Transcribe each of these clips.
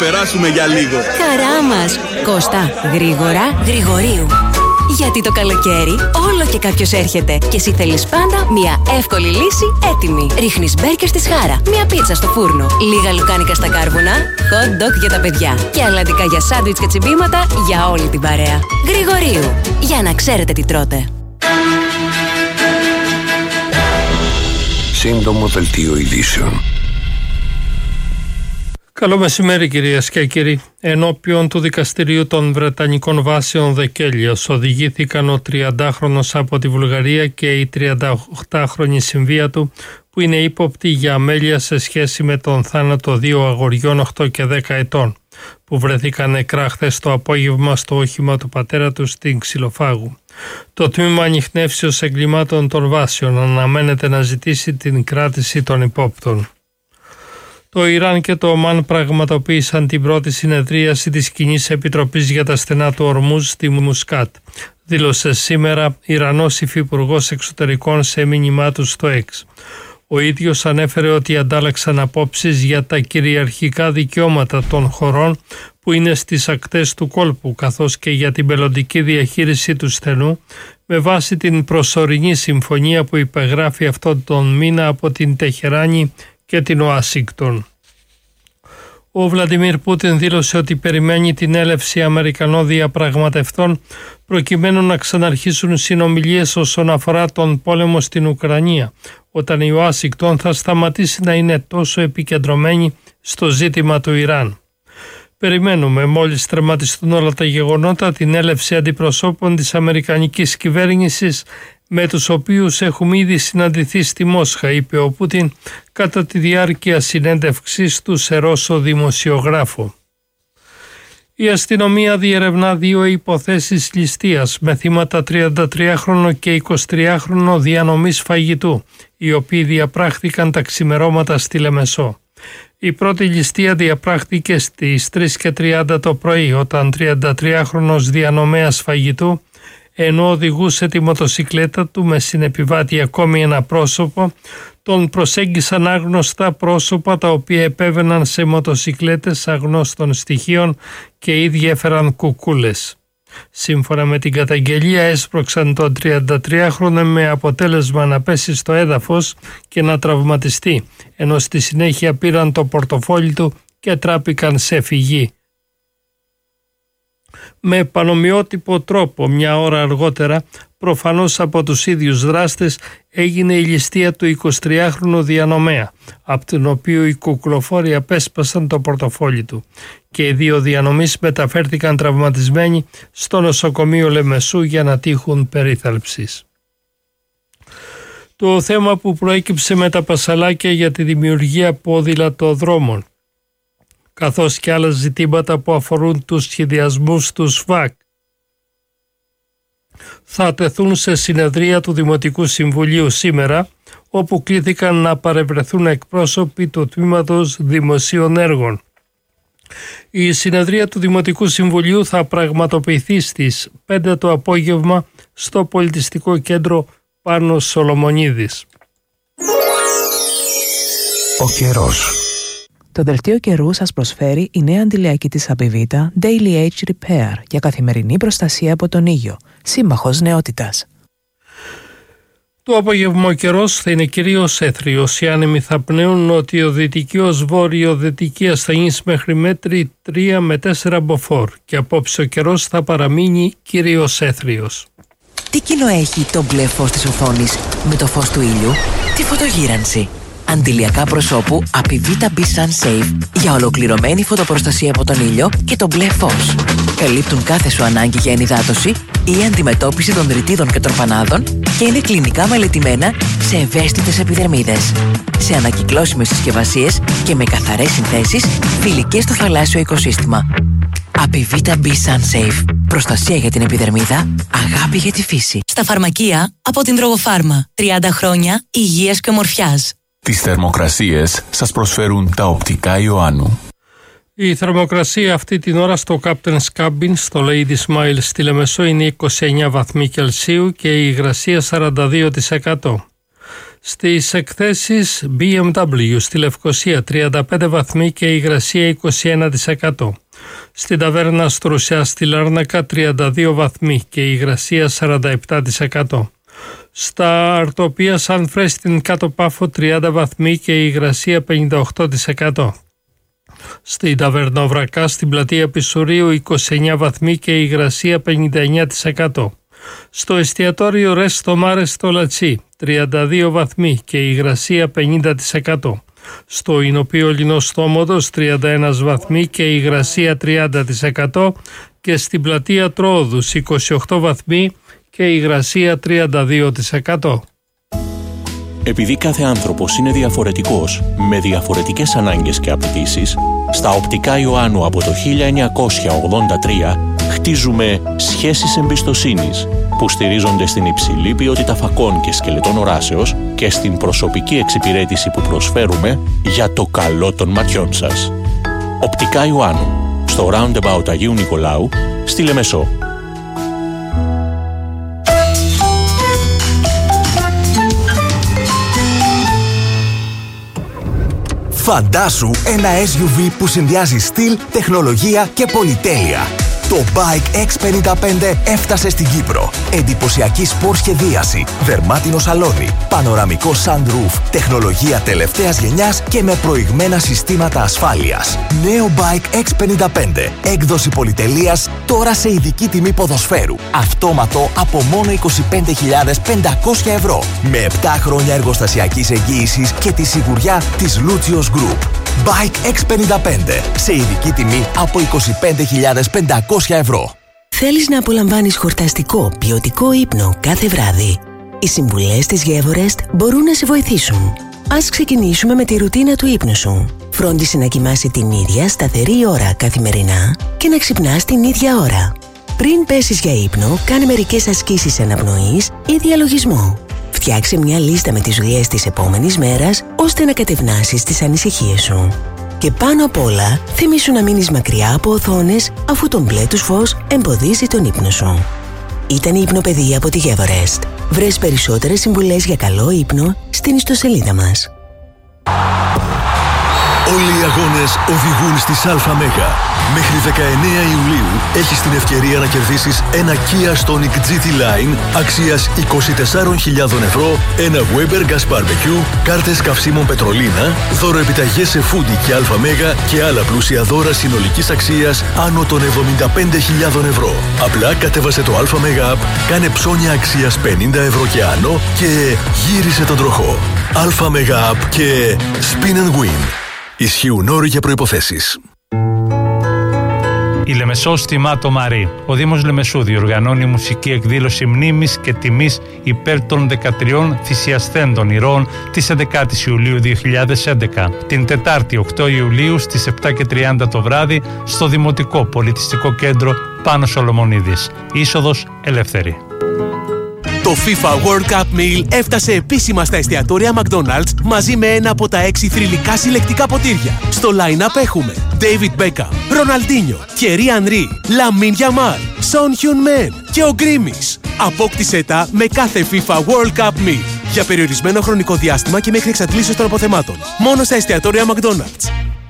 περάσουμε για λίγο. Χαρά μας. Κώστα, γρήγορα, Γρηγορίου. Γιατί το καλοκαίρι όλο και κάποιος έρχεται και εσύ θέλεις πάντα μια εύκολη λύση έτοιμη. Ρίχνεις μπέρκες στη σχάρα, μια πίτσα στο φούρνο, λίγα λουκάνικα στα κάρβουνα, hot dog για τα παιδιά και αλαντικά για σάντουιτς και τσιμπήματα για όλη την παρέα. Γρηγορίου, για να ξέρετε τι τρώτε. Σύντομο δελτίο ειδήσεων. Καλό μεσημέρι κυρίες και κύριοι. Ενώπιον του δικαστηρίου των Βρετανικών βάσεων Δεκέλιος οδηγήθηκαν ο 30χρονος από τη Βουλγαρία και η 38χρονη συμβία του, που είναι ύποπτη για αμέλεια σε σχέση με τον θάνατο δύο αγοριών 8 και 10 ετών που βρεθήκαν νεκρά χθες το απόγευμα στο όχημα του πατέρα του στην Ξυλοφάγου. Το τμήμα ανιχνεύσεως εγκλημάτων των βάσεων αναμένεται να ζητήσει την κράτηση των υπόπτων. Το Ιράν και το Ομάν πραγματοποίησαν την πρώτη συνεδρίαση της Κοινής Επιτροπής για τα στενά του Ορμούζ στη Μουσκάτ, δήλωσε σήμερα Ιρανός Υφυπουργός Εξωτερικών σε μήνυμά του στο X. Ο ίδιος ανέφερε ότι αντάλλαξαν απόψεις για τα κυριαρχικά δικαιώματα των χωρών που είναι στις ακτές του κόλπου, καθώς και για την μελλοντική διαχείριση του στενού, με βάση την προσωρινή συμφωνία που υπεγράφει αυτόν τον μήνα από την Τεχεράνη και την Ουάσιγκτον. Ο Βλαντιμίρ Πούτιν δήλωσε ότι περιμένει την έλευση Αμερικανών διαπραγματευτών προκειμένου να ξαναρχίσουν συνομιλίες όσον αφορά τον πόλεμο στην Ουκρανία, όταν η Ουάσιγκτον θα σταματήσει να είναι τόσο επικεντρωμένη στο ζήτημα του Ιράν. Περιμένουμε μόλις τερματιστούν όλα τα γεγονότα την έλευση αντιπροσώπων της Αμερικανικής κυβέρνησης, με τους οποίους έχουμε ήδη συναντηθεί στη Μόσχα, είπε ο Πούτιν κατά τη διάρκεια συνέντευξης του σε Ρώσο δημοσιογράφο. Η αστυνομία διερευνά δύο υποθέσεις ληστείας με θύματα 33χρονο και 23χρονο διανομής φαγητού, οι οποίοι διαπράχθηκαν τα ξημερώματα στη Λεμεσό. Η πρώτη ληστεία διαπράχθηκε στις 3:30 το πρωί, όταν 33χρονος διανομέας φαγητού, ενώ οδηγούσε τη μοτοσικλέτα του με συνεπιβάτη ακόμη ένα πρόσωπο, τον προσέγγισαν άγνωστα πρόσωπα τα οποία επέβαιναν σε μοτοσικλέτες αγνώστων στοιχείων και ήδη έφεραν κουκούλες. Σύμφωνα με την καταγγελία έσπρωξαν τον 33χρονο με αποτέλεσμα να πέσει στο έδαφος και να τραυματιστεί, ενώ στη συνέχεια πήραν το πορτοφόλι του και τράπηκαν σε φυγή. Με πανομοιότυπο τρόπο μια ώρα αργότερα, προφανώς από τους ίδιους δράστες, έγινε η ληστεία του 23χρονου διανομέα, από τον οποίο οι κουκλοφόροι απέσπασαν το πορτοφόλι του, και οι δύο διανομείς μεταφέρθηκαν τραυματισμένοι στο νοσοκομείο Λεμεσού για να τύχουν περίθαλψης. Το θέμα που προέκυψε με τα πασαλάκια για τη δημιουργία ποδηλατοδρόμων, καθώς και άλλα ζητήματα που αφορούν τους σχεδιασμούς του ΣΒΑΚ, θα τεθούν σε συνεδρία του Δημοτικού Συμβουλίου σήμερα, όπου κλήθηκαν να παρευρεθούν εκπρόσωποι του Τμήματος Δημοσίων Έργων. Η συνεδρία του Δημοτικού Συμβουλίου θα πραγματοποιηθεί στις 5 το απόγευμα στο Πολιτιστικό Κέντρο Πάνος Σολομονίδης. Ο καιρός. Το δελτίο καιρού σας προσφέρει η νέα αντιλιακή της Απιβίτα Daily Age Repair για καθημερινή προστασία από τον ήλιο. Σύμμαχος νεότητας. Το απόγευμα ο καιρός θα είναι κυρίως έθριος. Οι άνεμοι θα πνέουν νοτιοδυτική ως βορειοδυτική ασθενής μέχρι μέτρη 3 με 4 μποφόρ και απόψε ο καιρός θα παραμείνει κυρίως έθριος. Τι κοινό έχει το μπλε φως της οθόνης με το φως του ήλιου? Τη φωτογύρανση. Αντιλιακά προσώπου Apivita B Sun Safe για ολοκληρωμένη φωτοπροστασία από τον ήλιο και το μπλε φως. Καλύπτουν κάθε σου ανάγκη για ενυδάτωση ή αντιμετώπιση των ρητίδων και τροφανάδων και είναι κλινικά μελετημένα σε ευαίσθητες επιδερμίδες. Σε ανακυκλώσιμες συσκευασίες και με καθαρές συνθέσεις φιλικές στο θαλάσσιο οικοσύστημα. Apivita B Sun Safe. Προστασία για την επιδερμίδα, αγάπη για τη φύση. Στα φαρμακεία από την Τρογοφάρμα. 30 χρόνια υγείας και ομορφιάς. Τις θερμοκρασίες σας προσφέρουν τα οπτικά Ιωάννου. Η θερμοκρασία αυτή την ώρα στο Captain's Cabin, στο Lady Smile στη Λεμεσό, είναι 29 βαθμοί Κελσίου και η υγρασία 42%. Στις εκθέσεις BMW στη Λευκοσία 35 βαθμοί και υγρασία 21%. Στην ταβέρνα Στρουσιά στη Λάρνακα 32 βαθμοί και υγρασία 47%. Στα Αρτοπία Σαν Φρέ στην Κάτω Πάφο 30 βαθμοί και υγρασία 58%. Στην ταβέρνα Βρακά στην πλατεία Πισουρίου 29 βαθμοί και υγρασία 59%. Στο εστιατόριο Ρέστο Μάρε στο Λατσί 32 βαθμοί και υγρασία 50%. Στο Ινοπείο Λινοστόμοδος 31 βαθμοί και υγρασία 30% και στην πλατεία Τρόδους 28 βαθμοί και υγρασία 32%. Επειδή κάθε άνθρωπος είναι διαφορετικός, με διαφορετικές ανάγκες και απαιτήσεις, στα Οπτικά Ιωάννου από το 1983 χτίζουμε σχέσεις εμπιστοσύνης που στηρίζονται στην υψηλή ποιότητα φακών και σκελετών οράσεως και στην προσωπική εξυπηρέτηση που προσφέρουμε για το καλό των ματιών σας. Οπτικά Ιωάννου, στο Roundabout Αγίου Νικολάου, στη Λεμεσό. Φαντάσου ένα SUV που συνδυάζει στυλ, τεχνολογία και πολυτέλεια. Το Bike X55 έφτασε στην Κύπρο. Εντυπωσιακή σπορ σχεδίαση, δερμάτινο σαλόνι, πανοραμικό sunroof, τεχνολογία τελευταίας γενιάς και με προηγμένα συστήματα ασφάλειας. Νέο Bike X55, έκδοση πολυτελείας, τώρα σε ειδική τιμή ποδοσφαίρου. Αυτόματο από μόνο 25.500 ευρώ. Με 7 χρόνια εργοστασιακής εγγύησης και τη σιγουριά της Lucios Group. Bike X55, σε ειδική τιμή από 25.500 ευρώ. Θέλεις να απολαμβάνεις χορταστικό, ποιοτικό ύπνο κάθε βράδυ? Οι συμβουλές της Gevorest μπορούν να σε βοηθήσουν. Ας ξεκινήσουμε με τη ρουτίνα του ύπνου σου. Φρόντισε να κοιμάσαι την ίδια σταθερή ώρα καθημερινά και να ξυπνάς την ίδια ώρα. Πριν πέσεις για ύπνο, κάνε μερικές ασκήσεις αναπνοής ή διαλογισμό. Φτιάξε μια λίστα με τις δουλειές της επόμενης μέρας, ώστε να κατευνάσεις τις ανησυχίες σου. Και πάνω απ' όλα, θυμήσου να μείνεις μακριά από οθόνες, αφού το μπλε τους φως εμποδίζει τον ύπνο σου. Ήταν η Υπνοπαιδεία από τη Gevorest. Βρες περισσότερες συμβουλές για καλό ύπνο στην ιστοσελίδα μας. Όλοι οι αγώνες οδηγούν στις ΑΜΕΓΑ. Μέχρι 19 Ιουλίου έχεις την ευκαιρία να κερδίσεις ένα Kia Stonic GT Line αξίας 24.000 ευρώ, ένα Weber Gas Barbecue, κάρτες καυσίμων Πετρολίνα, δώρο επιταγές σε Foodie και ΑΜΕΓΑ και άλλα πλούσια δώρα συνολικής αξίας άνω των 75.000 ευρώ. Απλά κατέβασε το ΑΜΕΓΑ App, κάνε ψώνια αξίας 50 ευρώ και άνω και γύρισε τον τροχό. ΑΜΕΓΑ App και Spin and Win. Ισχύουν όροι και προϋποθέσεις. Η Λεμεσός τιμά το Μαρί. Ο Δήμος Λεμεσού διοργανώνει μουσική εκδήλωση μνήμης και τιμής υπέρ των 13 θυσιασθέντων ηρώων της 11ης Ιουλίου 2011. Την Τετάρτη 8 Ιουλίου στις 7:30 το βράδυ στο Δημοτικό Πολιτιστικό Κέντρο Πάνος Σολομονίδης. Είσοδος ελεύθερη. Το FIFA World Cup Meal έφτασε επίσημα στα εστιατόρια McDonald's μαζί με ένα από τα 6 θρυλικά συλλεκτικά ποτήρια. Στο line-up έχουμε David Beckham, Ροναλντίνιο, Thierry Henry, Lamine Yamal, Son Heung-min και ο Γκρίμις. Απόκτησέ τα με κάθε FIFA World Cup Meal για περιορισμένο χρονικό διάστημα και μέχρι εξαντλήσεως των αποθεμάτων. Μόνο στα εστιατόρια McDonald's.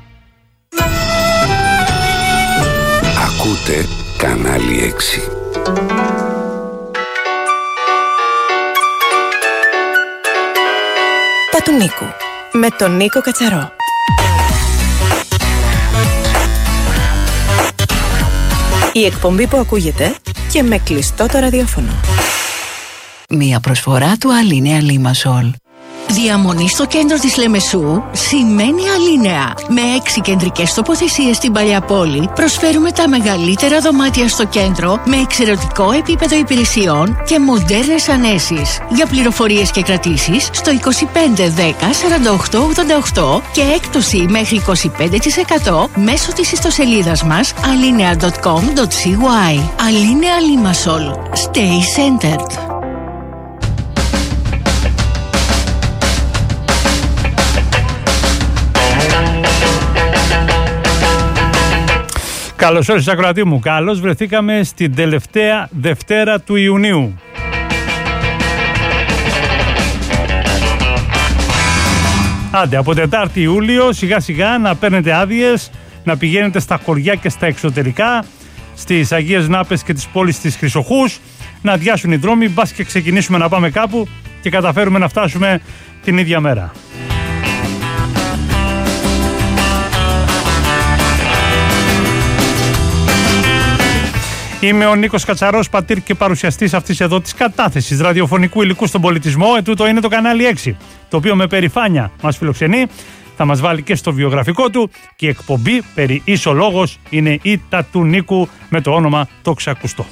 Ακούτε κανάλι 6. Τα του Νίκου, με τον Νίκο Κατσαρό. Η εκπομπή που ακούγεται και με κλειστό το ραδιόφωνο. Μία προσφορά του Αλίνεα Limassol. Διαμονή στο κέντρο της Λεμεσού σημαίνει Αλίνεα. Με 6 κεντρικές τοποθεσίες στην παλιά πόλη, προσφέρουμε τα μεγαλύτερα δωμάτια στο κέντρο με εξαιρετικό επίπεδο υπηρεσιών και μοντέρνες ανέσεις. Για πληροφορίες και κρατήσεις στο 25 10 48 88 και έκπτωση μέχρι 25% μέσω της ιστοσελίδας μας alinea.com.cy. Αλίνεα Limassol. Stay centered. Καλώς όρισες ακροατή μου. Καλώς βρεθήκαμε στην τελευταία Δευτέρα του Ιουνίου. Άντε, από Τετάρτη Ιούλιο σιγά σιγά να παίρνετε άδειες, να πηγαίνετε στα χωριά και στα εξωτερικά, στις Αγίες Νάπες και τις πόλεις της Χρυσοχούς, να αδειάσουν οι δρόμοι, μπας και ξεκινήσουμε να πάμε κάπου και καταφέρουμε να φτάσουμε την ίδια μέρα. Είμαι ο Νίκος Κατσαρός, πατήρ και παρουσιαστής αυτής εδώ της κατάθεσης ραδιοφωνικού υλικού στον πολιτισμό. Τούτο είναι το κανάλι 6, το οποίο με περηφάνεια μας φιλοξενεί. Θα μας βάλει και στο βιογραφικό του και η εκπομπή περί ίσο λόγος είναι η τα του Νίκου με το όνομα το ξακουστό.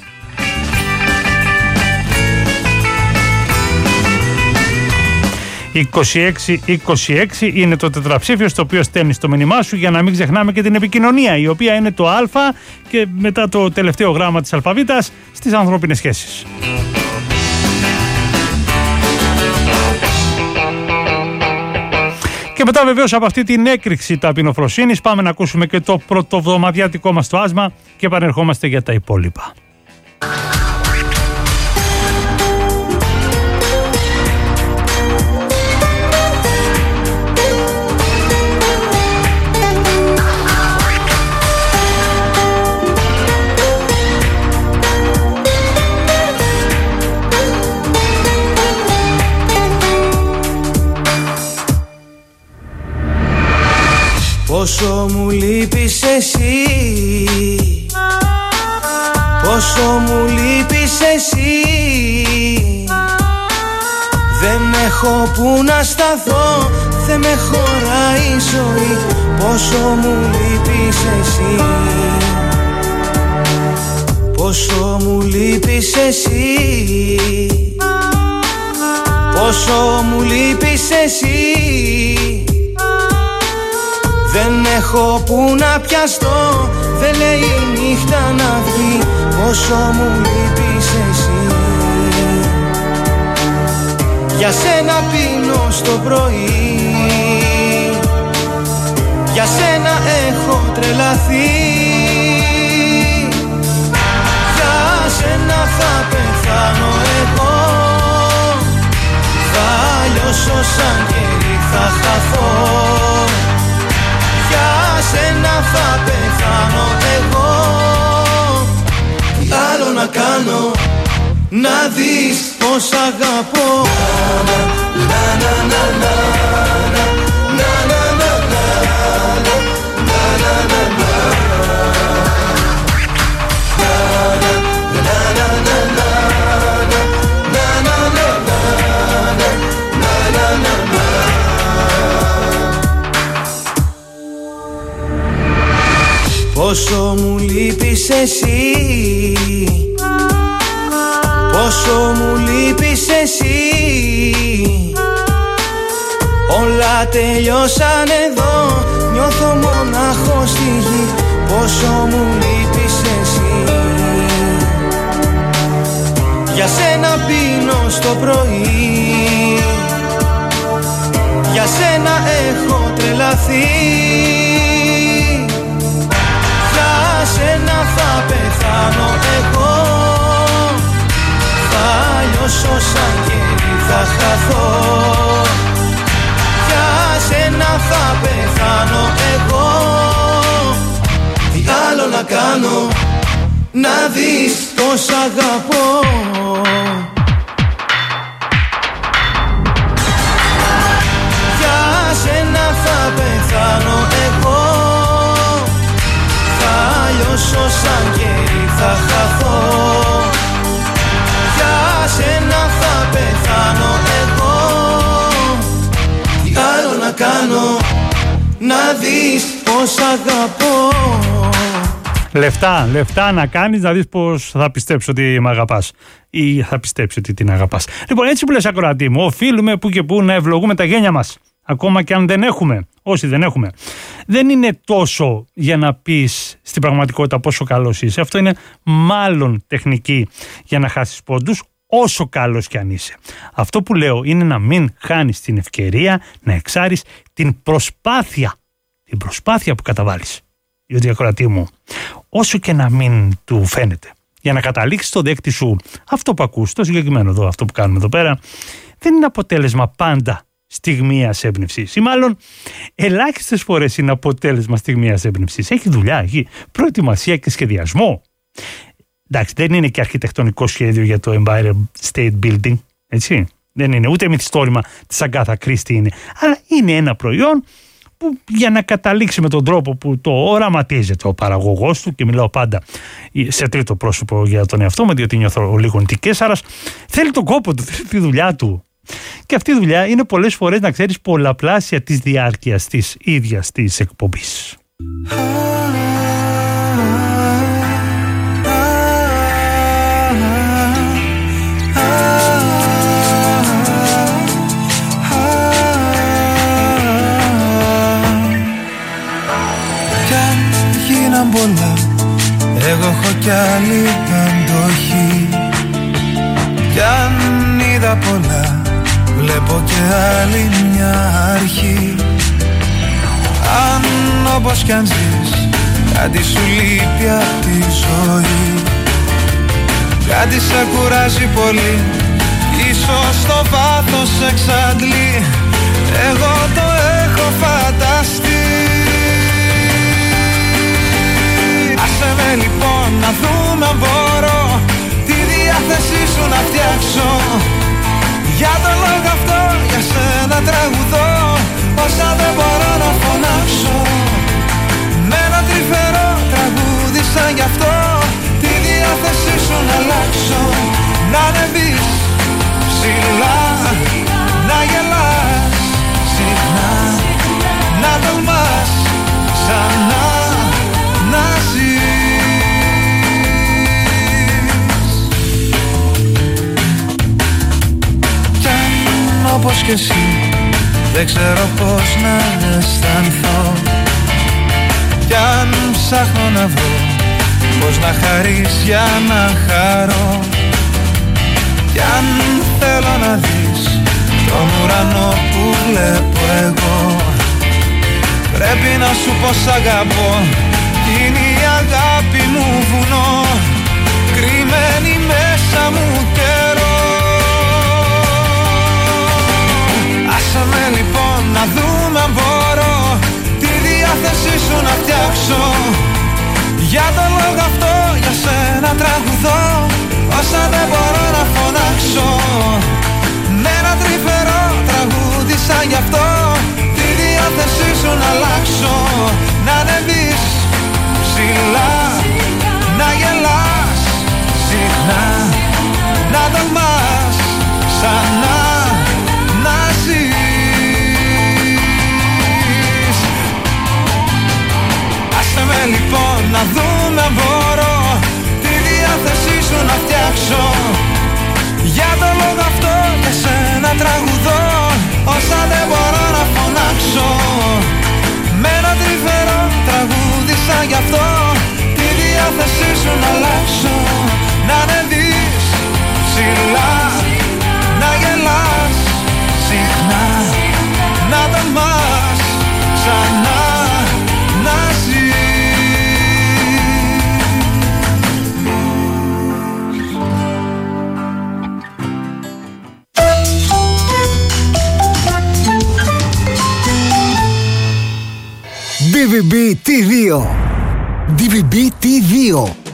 «2626» είναι το τετραψήφιο στο οποίο στέλνεις το μήνυμά σου, για να μην ξεχνάμε και την επικοινωνία, η οποία είναι το Α και μετά το τελευταίο γράμμα της αλφαβήτας στις ανθρώπινες σχέσεις. Και μετά βεβαίως από αυτή την έκρηξη ταπεινοφροσύνης πάμε να ακούσουμε και το πρωτοβδομαδιάτικό μας το άσμα και επανερχόμαστε για τα υπόλοιπα. Πόσο μου λείπεις εσύ, πόσο μου λείπεις εσύ, δεν έχω που να σταθώ, δεν με χωράει η ζωή. Πόσο μου λείπεις εσύ, πόσο μου λείπεις εσύ, πόσο μου λείπεις εσύ, δεν έχω που να πιαστώ, δεν λέει η νύχτα να βγει. Πόσο μου λείπεις εσύ, για σένα πίνω στο πρωί, για σένα έχω τρελαθεί, για σένα θα πεθάνω εγώ, θα λιώσω σαν κερί, θα χαθώ. Για σένα θα πεθάνω εγώ, τι άλλο να κάνω, να δεις πως αγαπώ. Πόσο μου λείπεις εσύ, πόσο μου λείπεις εσύ, όλα τελειώσαν εδώ, νιώθω μονάχος στη γη. Πόσο μου λείπεις εσύ, για σένα πίνω στο πρωί, για σένα έχω τρελαθεί, σένα θα πεθάνω εγώ, θα λιώσω σαν κερί, θα χαθώ. Για σένα θα πεθάνω εγώ, τι άλλο να κάνω, να δεις πως αγαπώ. Για σένα θα πεθάνω εγώ, λιώσω σαν κερί, θα χαθώ. Για σένα θα πεθάνω εγώ, τι άλλο να κάνω, να δεις πως αγαπώ. Λεφτά να κάνεις, να δεις πως θα πιστέψω ότι μ' αγαπάς ή θα πιστέψει ότι την αγαπάς. Λοιπόν, έτσι που λες ακροατή μου, οφείλουμε που και που να ευλογούμε τα γένια μας. Ακόμα και αν δεν έχουμε, όσοι δεν έχουμε. Δεν είναι τόσο για να πεις στην πραγματικότητα πόσο καλός είσαι. Αυτό είναι μάλλον τεχνική για να χάσεις πόντους, όσο καλός κι αν είσαι. Αυτό που λέω είναι να μην χάνεις την ευκαιρία να εξάρεις την προσπάθεια που καταβάλεις. Διότι ακροατή μου, όσο και να μην του φαίνεται, για να καταλήξεις στο δέκτη σου αυτό που ακούς, το συγκεκριμένο εδώ, αυτό που κάνουμε εδώ πέρα, δεν είναι αποτέλεσμα πάντα στιγμίας έμπνευσης, ή μάλλον ελάχιστες φορές είναι αποτέλεσμα στιγμίας έμπνευσης. Έχει δουλειά, έχει προετοιμασία και σχεδιασμό. Εντάξει, δεν είναι και αρχιτεκτονικό σχέδιο για το Empire State Building, έτσι. Δεν είναι ούτε μυθιστόρημα της Αγκάθα Κρίστη είναι, αλλά είναι ένα προϊόν που για να καταλήξει με τον τρόπο που το οραματίζεται ο παραγωγός του, και μιλάω πάντα σε τρίτο πρόσωπο για τον εαυτό μου, διότι νιώθω λίγο νικέσαρας, θέλει τον κόπο του, θέλει τη δουλειά του. Και αυτή η δουλειά είναι πολλές φορές, να ξέρεις, πολλαπλάσια της διάρκειας της ίδιας της εκπομπής. Πολλά, εγώ έχω κι άλλη αντοχή. Κι αν είδα πολλά, βλέπω κι άλλη μια αρχή. Αν όπως κι αν ζεις, κάτι σου λείπει απ' τη ζωή, κάτι σε κουράζει πολύ, ίσως στο βάθος σε εξαντλεί. Εγώ το έχω φανταστεί. Άσε με λοιπόν να δούμε αν μπορώ τη διάθεσή σου να φτιάξω. Για τον λόγο αυτό για σένα τραγουδώ, όσα δεν μπορώ να φωνάξω. Με ένα τρυφερό τραγούδι σαν γι' αυτό, τη διάθεσή σου να αλλάξω. Να ανεβείς ψηλά, να γελάς συχνά, να τολμάς ξανά να ζεις. Κι αν όπως κι εσύ δεν ξέρω πώς να αισθανθώ, κι αν ψάχνω να βρω πώς να χαρείς για να χαρώ, κι αν θέλω να δεις τον ουρανό που βλέπω εγώ, πρέπει να σου πω σ' αγαπώ. Είναι η αγάπη μου βουνό, κρυμμένη μέσα μου καιρό. Άσε με λοιπόν να δούμε αν μπορώ τη διάθεσή σου να φτιάξω. Για τον λόγο αυτό για σένα τραγουδώ, όσα δεν μπορώ να φωνάξω. Με ένα τρυφερό τραγούδι σαν γι' αυτό, τη διάθεσή σου να αλλάξω. Να ανεβείς ψηλά, να γελάς συχνά, να τολμάς ξανά να ζεις. Άσε με λοιπόν να δούμε αν μπορώ τη διάθεσή σου να φτιάξω. Για τον λόγο αυτό για σένα τραγουδώ, όσα δεν μπορώ να φωνάξω. Με ένα τρυφερό τραγούδι σαν γι' αυτό, τη διάθεσή σου να αλλάξω. Να ανεβείς ψηλά, να γελάς συχνά, να τολμάς ξανά να ζεις. DVB T2. DVB T2.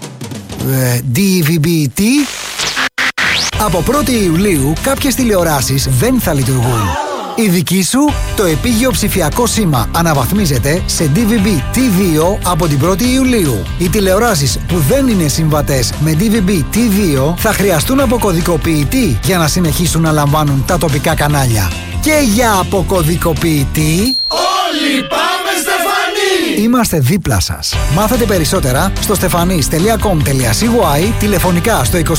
DVB T. Από 1η Ιουλίου κάποιες τηλεοράσεις δεν θα λειτουργούν. Η δική σου, το επίγειο ψηφιακό σήμα αναβαθμίζεται σε DVB T2 από την 1η Ιουλίου. Οι τηλεοράσεις που δεν είναι συμβατές με DVB T2 θα χρειαστούν αποκωδικοποιητή για να συνεχίσουν να λαμβάνουν τα τοπικά κανάλια. Και για αποκωδικοποιητή... Όλοι πάμε Στεφανή! Είμαστε δίπλα σας. Μάθετε περισσότερα στο stefanis.com.cy, τηλεφωνικά στο 22 699 699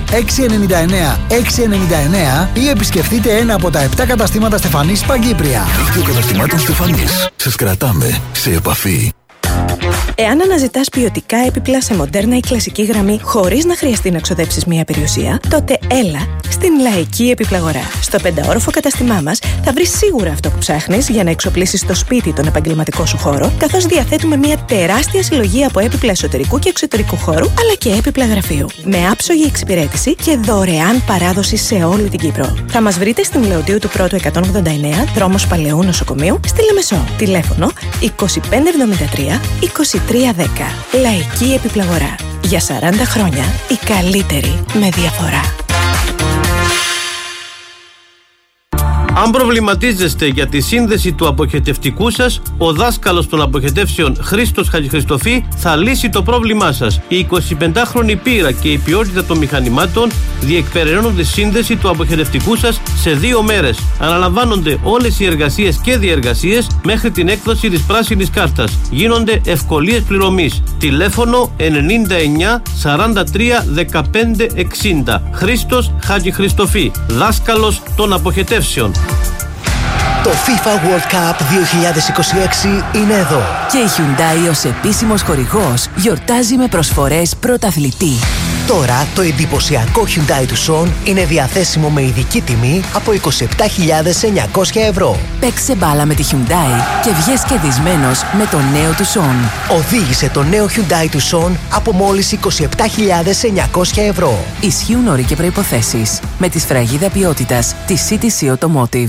ή επισκεφτείτε ένα από τα 7 καταστήματα Στεφανής Παγκύπρια. Δίκτυο καταστημάτων Στεφανής. Σας κρατάμε σε επαφή. Εάν αναζητάς ποιοτικά έπιπλα σε μοντέρνα ή κλασική γραμμή χωρίς να χρειαστεί να ξοδέψεις μία περιουσία, τότε έλα στην Λαϊκή Επιπλαγορά. Στο 5όροφο καταστημά μας θα βρεις σίγουρα αυτό που ψάχνεις για να εξοπλίσεις το σπίτι, τον επαγγελματικό σου χώρο, καθώς διαθέτουμε μία τεράστια συλλογή από έπιπλα εσωτερικού και εξωτερικού χώρου, αλλά και έπιπλα γραφείου. Με άψογη εξυπηρέτηση και δωρεάν παράδοση σε όλη την Κύπρο. Θα μας βρείτε στην Λεωτίου του Πρώτου 189, δρόμος Παλαιού Νοσοκομείου, στη Λεμεσό. Τηλέφωνο 2573 2310. Λαϊκή Επιπλαγορά. Για 40 χρόνια η καλύτερη με διαφορά. Αν προβληματίζεστε για τη σύνδεση του αποχετευτικού σας, ο δάσκαλος των αποχετεύσεων Χρήστος Χατζηχριστοφή θα λύσει το πρόβλημά σας. Η 25χρονη πείρα και η ποιότητα των μηχανημάτων διεκπεραιώνουν τη σύνδεση του αποχετευτικού σας σε 2 μέρες. Αναλαμβάνονται όλες οι εργασίες και διεργασίες μέχρι την έκδοση της πράσινης κάρτας. Γίνονται ευκολίες πληρωμής. Τηλέφωνο 99 43 15 60. Χρήστος Χατζηχριστοφή, δάσκαλος των αποχετεύσεων. Το FIFA World Cup 2026 είναι εδώ. Και η Hyundai ως επίσημος χορηγός γιορτάζει με προσφορές πρωταθλητή. Τώρα το εντυπωσιακό Hyundai Tucson είναι διαθέσιμο με ειδική τιμή από 27.900 ευρώ. Παίξε μπάλα με τη Hyundai και βγες κερδισμένος με το νέο Tucson. Οδήγησε το νέο Hyundai Tucson από μόλις 27.900 ευρώ. Ισχύουν όροι και προϋποθέσεις. Με τη σφραγίδα ποιότητας της CTC Automotive.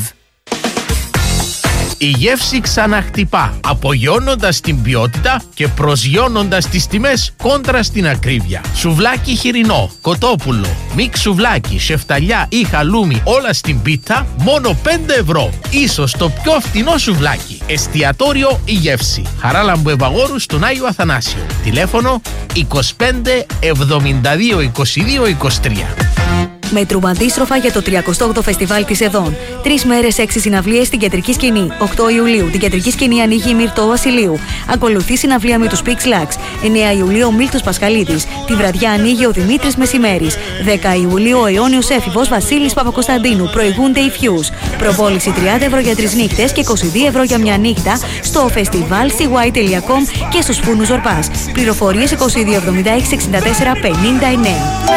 Η γεύση ξαναχτυπά, απογειώνοντας την ποιότητα και προσγειώνοντας τις τιμές κόντρα στην ακρίβεια. Σουβλάκι χοιρινό, κοτόπουλο, μίξ σουβλάκι, σεφταλιά ή χαλούμι, όλα στην πίτα, μόνο 5 ευρώ. Ίσως το πιο φτηνό σουβλάκι. Εστιατόριο Η Γεύση. Χαράλαμπου Ευαγόρου στον Άγιο Αθανάσιο. Τηλέφωνο 25 72 22 23. Με τρουμπαντίστροφα για το 38ο Φεστιβάλ της Εδών. 3 μέρες 6 συναυλίες στην κεντρική σκηνή. 8 Ιουλίου την κεντρική σκηνή ανοίγει η Μυρτώ Βασιλείου. Ακολουθεί συναυλία με τους Pix Lux. 9 Ιουλίου ο Μίλτος Πασχαλίδης. Τη βραδιά ανοίγει ο Δημήτρης Μεσημέρης. 10 Ιουλίου ο αιώνιος έφηβος Βασίλης Παπακοσταντίνου. Προηγούνται οι Fuse. Προπόληση 30 ευρώ για 3 νύχτες και 22 ευρώ για μια νύχτα στο festivalcy.com και στους φούρνους Ζορπάς. Πληροφορίες 2276 64 59.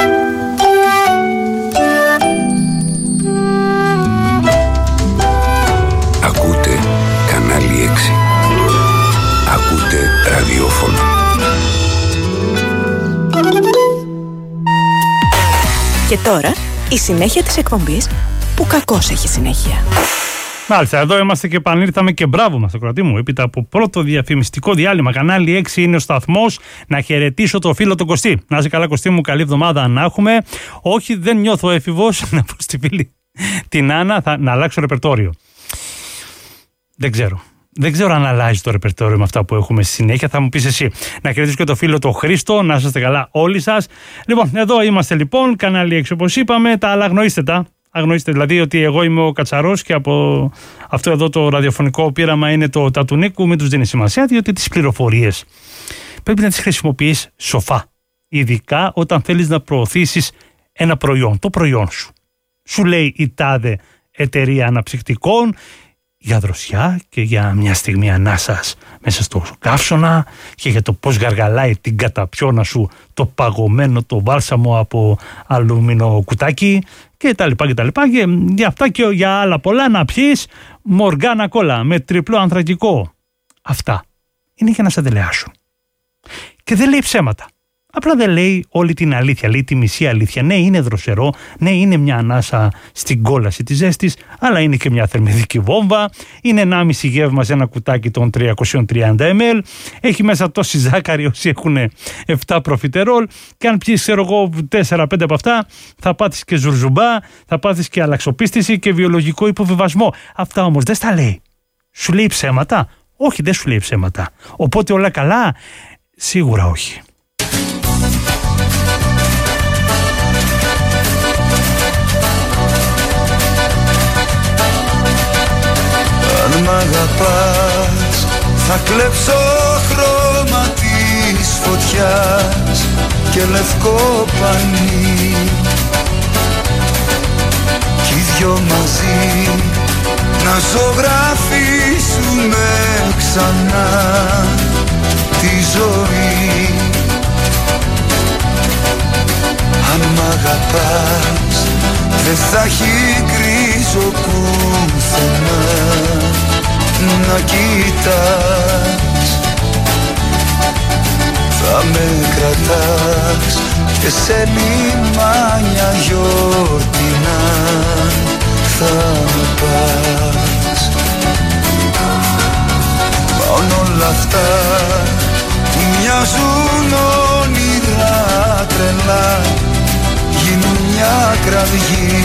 Ακούτε κανάλι 6. Ακούτε ραδιόφωνο. Και τώρα η συνέχεια της εκπομπής που κακώς έχει συνέχεια. Μάλιστα, εδώ είμαστε και επανήλθαμε και μπράβο μας, Ακροατή μου. Έπειτα από πρώτο διαφημιστικό διάλειμμα, κανάλι 6 είναι ο σταθμός. Να χαιρετήσω το φίλο τον Κωστή. Να είσαι καλά, Κωστή μου, καλή εβδομάδα να έχουμε. Όχι, δεν νιώθω έφηβος. Να πω στη φίλη την Άννα, να αλλάξω ρεπερτόριο. Δεν ξέρω αν αλλάζει το ρεπερτόριο με αυτά που έχουμε στη συνέχεια. Θα μου πεις εσύ. Να χαιρετήσω και το φίλο τον Χρήστο. Να είστε καλά όλοι σας. Λοιπόν, εδώ είμαστε λοιπόν. Κανάλι 6 όπως είπαμε. Τα άλλα αγνοήστε τα. Αγνοήστε δηλαδή ότι εγώ είμαι ο Κατσαρός και από αυτό εδώ το ραδιοφωνικό πείραμα είναι το Τατουνίκου. Μην τους δίνει σημασία, διότι τις πληροφορίες πρέπει να τις χρησιμοποιείς σοφά. Ειδικά όταν θέλεις να προωθήσεις ένα προϊόν, το προϊόν σου. Σου λέει η τάδε εταιρεία αναψυκτικών για δροσιά και για μια στιγμή ανάσας μέσα στο καύσωνα και για το πώς γαργαλάει την καταπιώνα σου το παγωμένο το βάλσαμο από αλουμινο κουτάκι και τα λοιπά και τα λοιπά, και για αυτά και για άλλα πολλά να πιείς μοργάνα κόλλα με τριπλό ανθρακικό. Αυτά είναι για να σε δελεάσουν. Και δεν λέει ψέματα. Απλά δεν λέει όλη την αλήθεια, λέει τη μισή αλήθεια. Ναι, είναι δροσερό, ναι, είναι μια ανάσα στην κόλαση της ζέστης, αλλά είναι και μια θερμιδική βόμβα. Είναι 1,5 γεύμα σε ένα κουτάκι των 330 ml. Έχει μέσα τόση ζάκαρη όσοι έχουν 7 προφιτερόλ. Και αν πιείς, ξέρω εγώ, 4-5 από αυτά, θα πάθεις και ζουρζουμπά, θα πάθεις και αλλαξοπίστηση και βιολογικό υποβιβασμό. Αυτά όμως δεν στα λέει. Σου λέει ψέματα? Όχι, δεν σου λέει ψέματα. Οπότε όλα καλά? Σίγουρα όχι. Αν μ' αγαπάς θα κλέψω χρώμα της φωτιάς και λευκό πανί κι οι δυο μαζί να ζωγραφίσουμε ξανά τη ζωή. Αν μ' αγαπάς δεν θα έχει γκρίζο πουθενά να κοιτάς. Θα με κρατάς και σε λιμάνια γιορτινά θα με πας. Μα όλα αυτά που μοιάζουν όνειρα τρελά γίνουν μια κραυγή.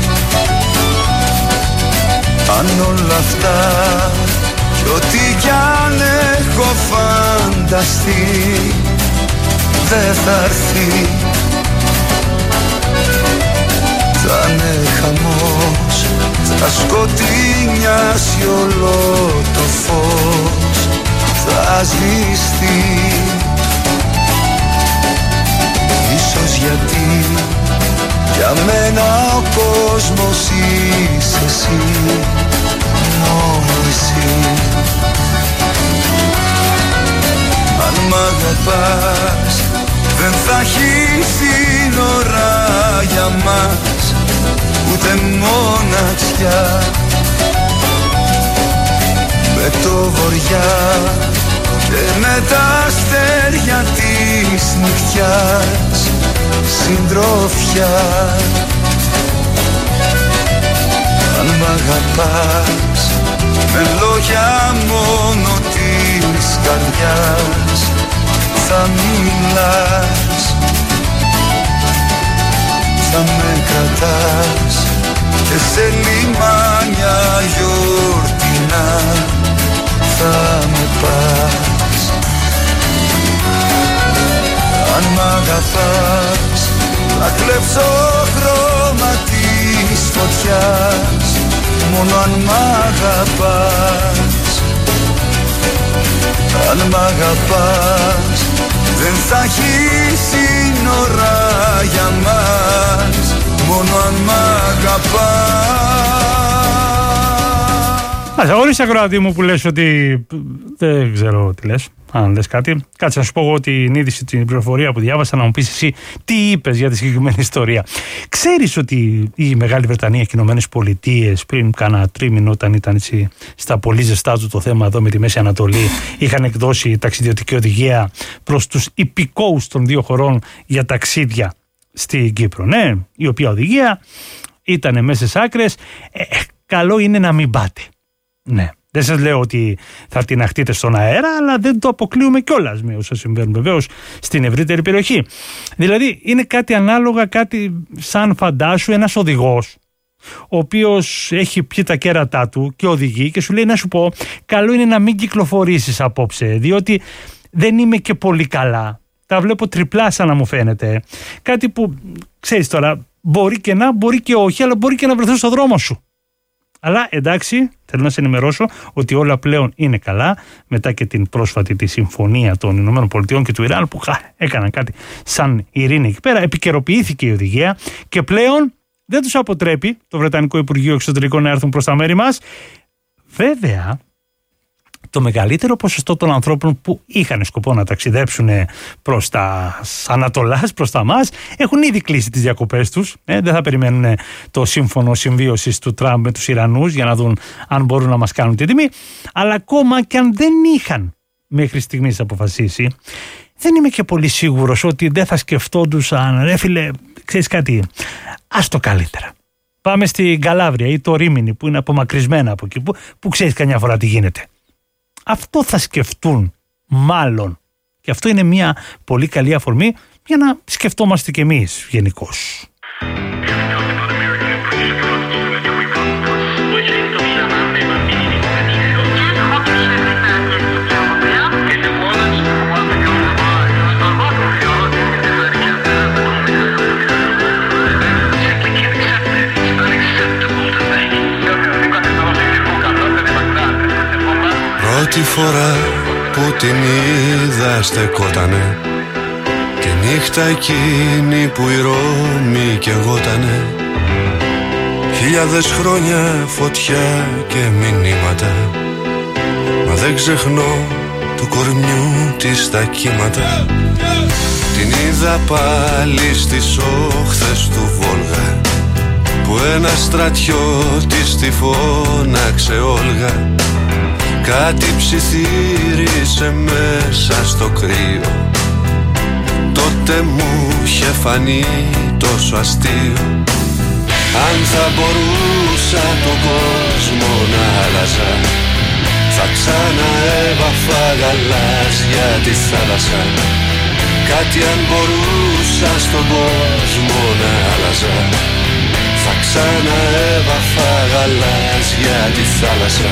Αν όλα αυτά κι ό,τι κι αν έχω φανταστεί δεν θα έρθει, θα είναι χαμός, θα σκοτεινιάσει όλο το φως, θα σβηστεί. Ίσως γιατί για μένα ο κόσμος είσαι εσύ, μόνο εσύ. Αν μ' αγαπάς δεν θα έχει σύνορα για μας, ούτε μοναξιά. Με το βοριά και με τα αστέρια της νυχτιάς συντροφιά. Αν μ' αγαπάς με λόγια μόνο της καρδιάς θα μιλάς, θα με κρατάς και σε λιμάνια γιορτινά θα με πας. Αν μ' αγαπάς θα κλέψω χρώμα της φωτιάς, μόνο αν μ' αγαπάς. Αν μ' αγαπάς δεν θα έχει σύνορα για μας, μόνο αν μ' αγαπάς. Ορίστε ακροατή μου που λες ότι δεν ξέρω τι λες. Αν λες κάτι, κάτσε να σου πω εγώ την είδηση, την πληροφορία που διάβασα, να μου πεις εσύ τι είπες για τη συγκεκριμένη ιστορία. Ξέρεις ότι η Μεγάλη Βρετανία και οι Ηνωμένες Πολιτείες πριν κάνα τρίμηνο, όταν ήταν έτσι στα πολύ ζεστά του το θέμα εδώ με τη Μέση Ανατολή, είχαν εκδώσει ταξιδιωτική οδηγία προς τους υπηκόους των δύο χωρών για ταξίδια στην Κύπρο. Ναι, η οποία οδηγία ήταν μέσα στις άκρες. Καλό είναι να μην πάτε. Ναι. Δεν σας λέω ότι θα την αχτείτε στον αέρα, αλλά δεν το αποκλείουμε κιόλας με όσα συμβαίνουν βεβαίως στην ευρύτερη περιοχή. Δηλαδή είναι κάτι ανάλογα, κάτι σαν φαντάσου ένας οδηγός, ο οποίος έχει πιει τα κέρατά του και οδηγεί και σου λέει να σου πω, καλό είναι να μην κυκλοφορήσεις απόψε, διότι δεν είμαι και πολύ καλά. Τα βλέπω τριπλά σαν να μου φαίνεται. Κάτι που ξέρεις τώρα, μπορεί και να, μπορεί και όχι, αλλά μπορεί και να βρεθώ στο δρόμο σου. Αλλά εντάξει, θέλω να σε ενημερώσω ότι όλα πλέον είναι καλά μετά και την πρόσφατη τη συμφωνία των Ηνωμένων Πολιτειών και του Ιράν που έκαναν κάτι σαν ειρήνη εκεί πέρα. Επικαιροποιήθηκε η οδηγία και πλέον δεν τους αποτρέπει το Βρετανικό Υπουργείο Εξωτερικών να έρθουν προς τα μέρη μας. Βέβαια, το μεγαλύτερο ποσοστό των ανθρώπων που είχαν σκοπό να ταξιδέψουν προς τα Ανατολάς, προς τα μας, έχουν ήδη κλείσει τις διακοπές τους. Δεν θα περιμένουν το σύμφωνο συμβίωσης του Τραμπ με τους Ιρανούς για να δουν αν μπορούν να μας κάνουν την τιμή. Αλλά ακόμα και αν δεν είχαν μέχρι στιγμής αποφασίσει, δεν είμαι και πολύ σίγουρος ότι δεν θα σκεφτόντουσαν, ρε φίλε, ξέρεις κάτι, ας το καλύτερα. Πάμε στην Καλάβρια ή το Ρίμινι που είναι απομακρυσμένα από εκεί, που ξέρεις καμιά φορά τι γίνεται. Αυτό θα σκεφτούν μάλλον. Και αυτό είναι μια πολύ καλή αφορμή για να σκεφτόμαστε κι εμείς γενικώς. Πρώτη φορά που την είδα στεκότανε τη νύχτα εκείνη που η Ρώμη καιγότανε. Χιλιάδες χρόνια φωτιά και μηνύματα, μα δεν ξεχνώ του κορμιού της τα κύματα. Την είδα πάλι στις όχθες του Βόλγα, που ένα στρατιώτης τη φώναξε Όλγα. Κάτι ψιθύρισε μέσα στο κρύο, τότε μου είχε φανεί τόσο αστείο. Αν θα μπορούσα τον κόσμο να άλλαζα, θα ξαναέβαφα γαλάζια τη θάλασσα. Κάτι αν μπορούσα στον κόσμο να άλλαζα, θα ξαναέβαφα γαλάζια τη θάλασσα.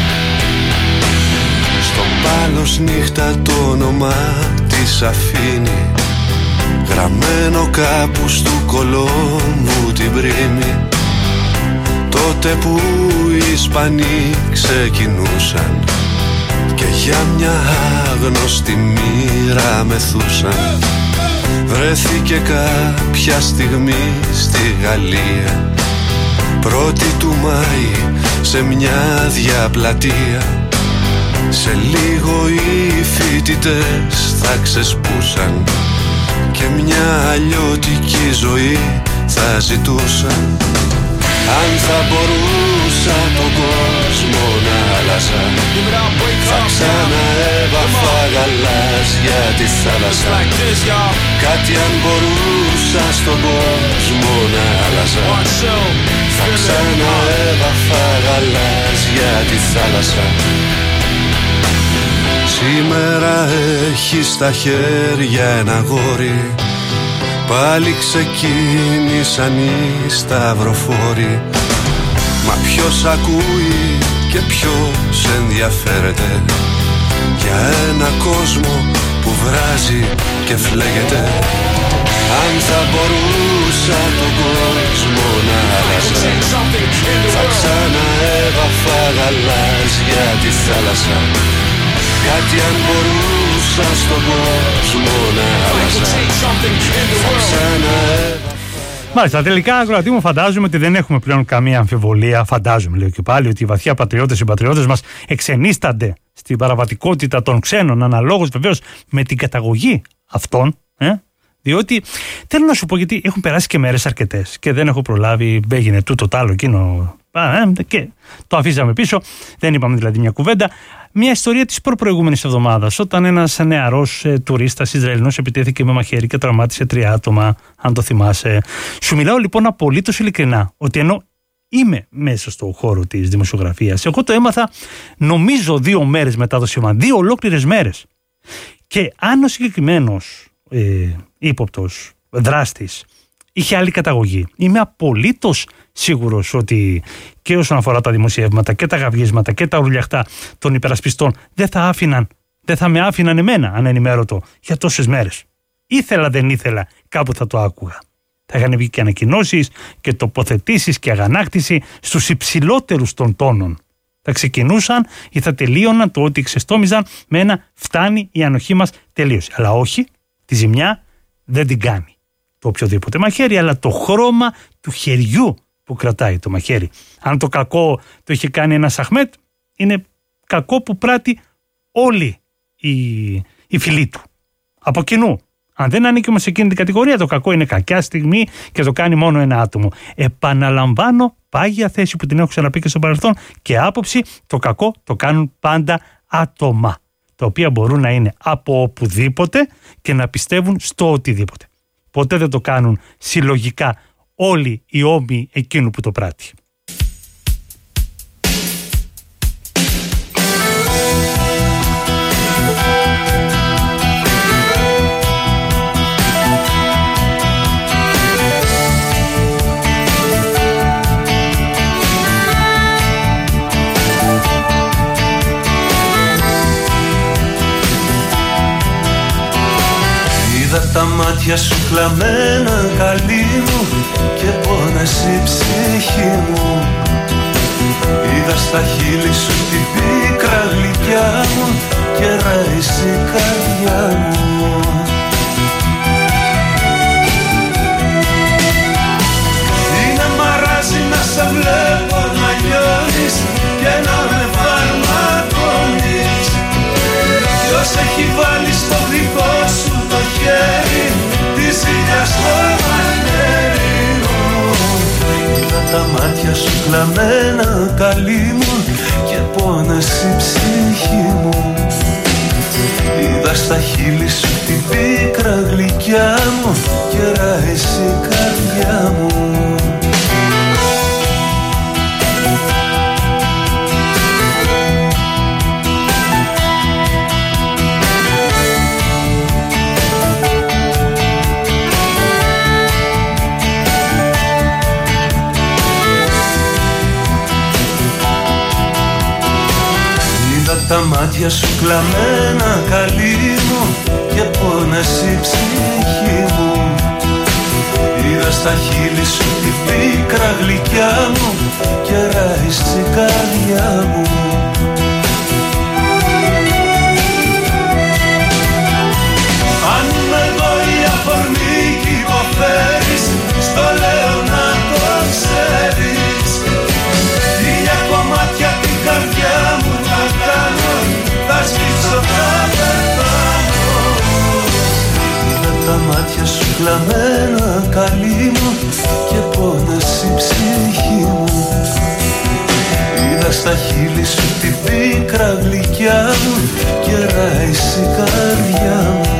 Στο πάλος νύχτα το όνομα της αφήνει, γραμμένο κάπου στου Κολόμβου την πρίμη. Τότε που οι Ισπανοί ξεκινούσαν και για μια άγνωστη μοίρα μεθούσαν, βρέθηκε κάποια στιγμή στη Γαλλία, 1η του Μάη σε μια διαπλατεία. Σε λίγο οι φοιτητές θα ξεσπούσαν και μια αλλιώτικη ζωή θα ζητούσαν. Αν θα μπορούσα τον κόσμο να άλλαζα, θα ξαναέβαφα γαλάζια τη θάλασσα. Κάτι αν μπορούσα στον κόσμο να άλλαζα, θα ξαναέβαφα γαλάζια τη θάλασσα. Σήμερα έχει στα χέρια ένα γόρι, πάλι ξεκίνησαν οι σταυροφόροι. Μα ποιος ακούει και ποιος ενδιαφέρεται για ένα κόσμο που βράζει και φλέγεται. Αν θα μπορούσα τον κόσμο να άλλαζα, θα ξαναέβαφα γαλάζια τη θάλασσα. Κάτι αν μπορούσα στον κόσμο να άλλαζα, θα ξαναέβαφα. Μάλιστα, τελικά, ακροατή μου, φαντάζομαι ότι δεν έχουμε πλέον καμία αμφιβολία. Φαντάζομαι, λέω και πάλι, ότι οι βαθιά πατριώτες, οι πατριώτες μας εξενίστανται στην παραβατικότητα των ξένων, αναλόγως βεβαίως με την καταγωγή αυτών. Διότι θέλω να σου πω, γιατί έχουν περάσει και μέρες αρκετές και δεν έχω προλάβει, έγινε τούτο, τ' άλλο, εκείνο. Και το αφήσαμε πίσω, δεν είπαμε δηλαδή μια κουβέντα. Μια ιστορία της προπροηγούμενης εβδομάδας, όταν ένας νεαρός τουρίστας Ισραηλινός επιτέθηκε με μαχαίρι και τραυμάτισε 3 άτομα, αν το θυμάσαι. Σου μιλάω λοιπόν απολύτως ειλικρινά, ότι ενώ είμαι μέσα στο χώρο της δημοσιογραφίας, εγώ το έμαθα νομίζω 2 μέρες μετά το σήμα, 2 ολόκληρες μέρες. Και αν ο συγκεκριμένος ύποπτος δράστης είχε άλλη καταγωγή, είμαι απολύτως σίγουρος ότι και όσον αφορά τα δημοσιεύματα και τα γαυγίσματα και τα ουρλιαχτά των υπερασπιστών δεν θα με άφηναν εμένα ανενημέρωτο για τόσες μέρες. Ήθελα δεν ήθελα, κάπου θα το άκουγα. Θα είχαν βγει και ανακοινώσεις και τοποθετήσεις και αγανάκτηση στους υψηλότερους των τόνων. Θα ξεκινούσαν ή θα τελείωναν το ότι ξεστόμιζαν με ένα φτάνει, η ανοχή μας τελείωσε. Αλλά όχι, τη ζημιά δεν την κάνει το οποιοδήποτε μαχαίρι, αλλά το χρώμα του χεριού που κρατάει το μαχαίρι. Αν το κακό το είχε κάνει ένας Αχμέτ, είναι κακό που πράττει όλη η φυλή του. Από κοινού. Αν δεν ανήκει όμως σε εκείνη την κατηγορία, το κακό είναι κακιά στιγμή και το κάνει μόνο ένα άτομο. Επαναλαμβάνω, πάγια θέση που την έχω ξαναπεί και στο παρελθόν και άποψη, το κακό το κάνουν πάντα άτομα, τα οποία μπορούν να είναι από οπουδήποτε και να πιστεύουν στο οτιδήποτε. Ποτέ δεν το κάνουν συλλογικά όλοι οι όμοιοι εκείνου που το πράττει. Τα μάτια σου κλαμμένα, καλή μου, και πόνες η ψυχή μου. Είδα στα χείλη σου την πίκρα γλυκιά μου και ράησε η καρδιά μου. Είναι μαράζι να σε βλέπω να λιώνεις και να με φαρμακώνεις. Ποιος τη ζήλια στο μανέριο. Είδα τα μάτια σου κλαμμένα καλή μου και πόνασε η ψυχή μου. Είδα στα χείλη σου την πίκρα γλυκιά μου και ράησε η καρδιά μου. Τα μάτια σου κλαμμένα καλή μου και πόνασε η ψυχή μου. Είδα στα χείλη σου την πίκρα γλυκιά μου και ράησε η καρδιά μου. Αν είμαι εγώ η αφορμή κι υποφέρεις, στο λέω να το ξέρεις. Χίλια κομμάτια την καρδιά μου θα κάνω, θα σβήσω, θα πεθάνω. Είδα τα μάτια σου κλαμμένα καλή μου και πόνασε η ψυχή μου. Είδα στα χείλη σου την πίκρα γλυκιά μου και ράησε η καρδιά μου.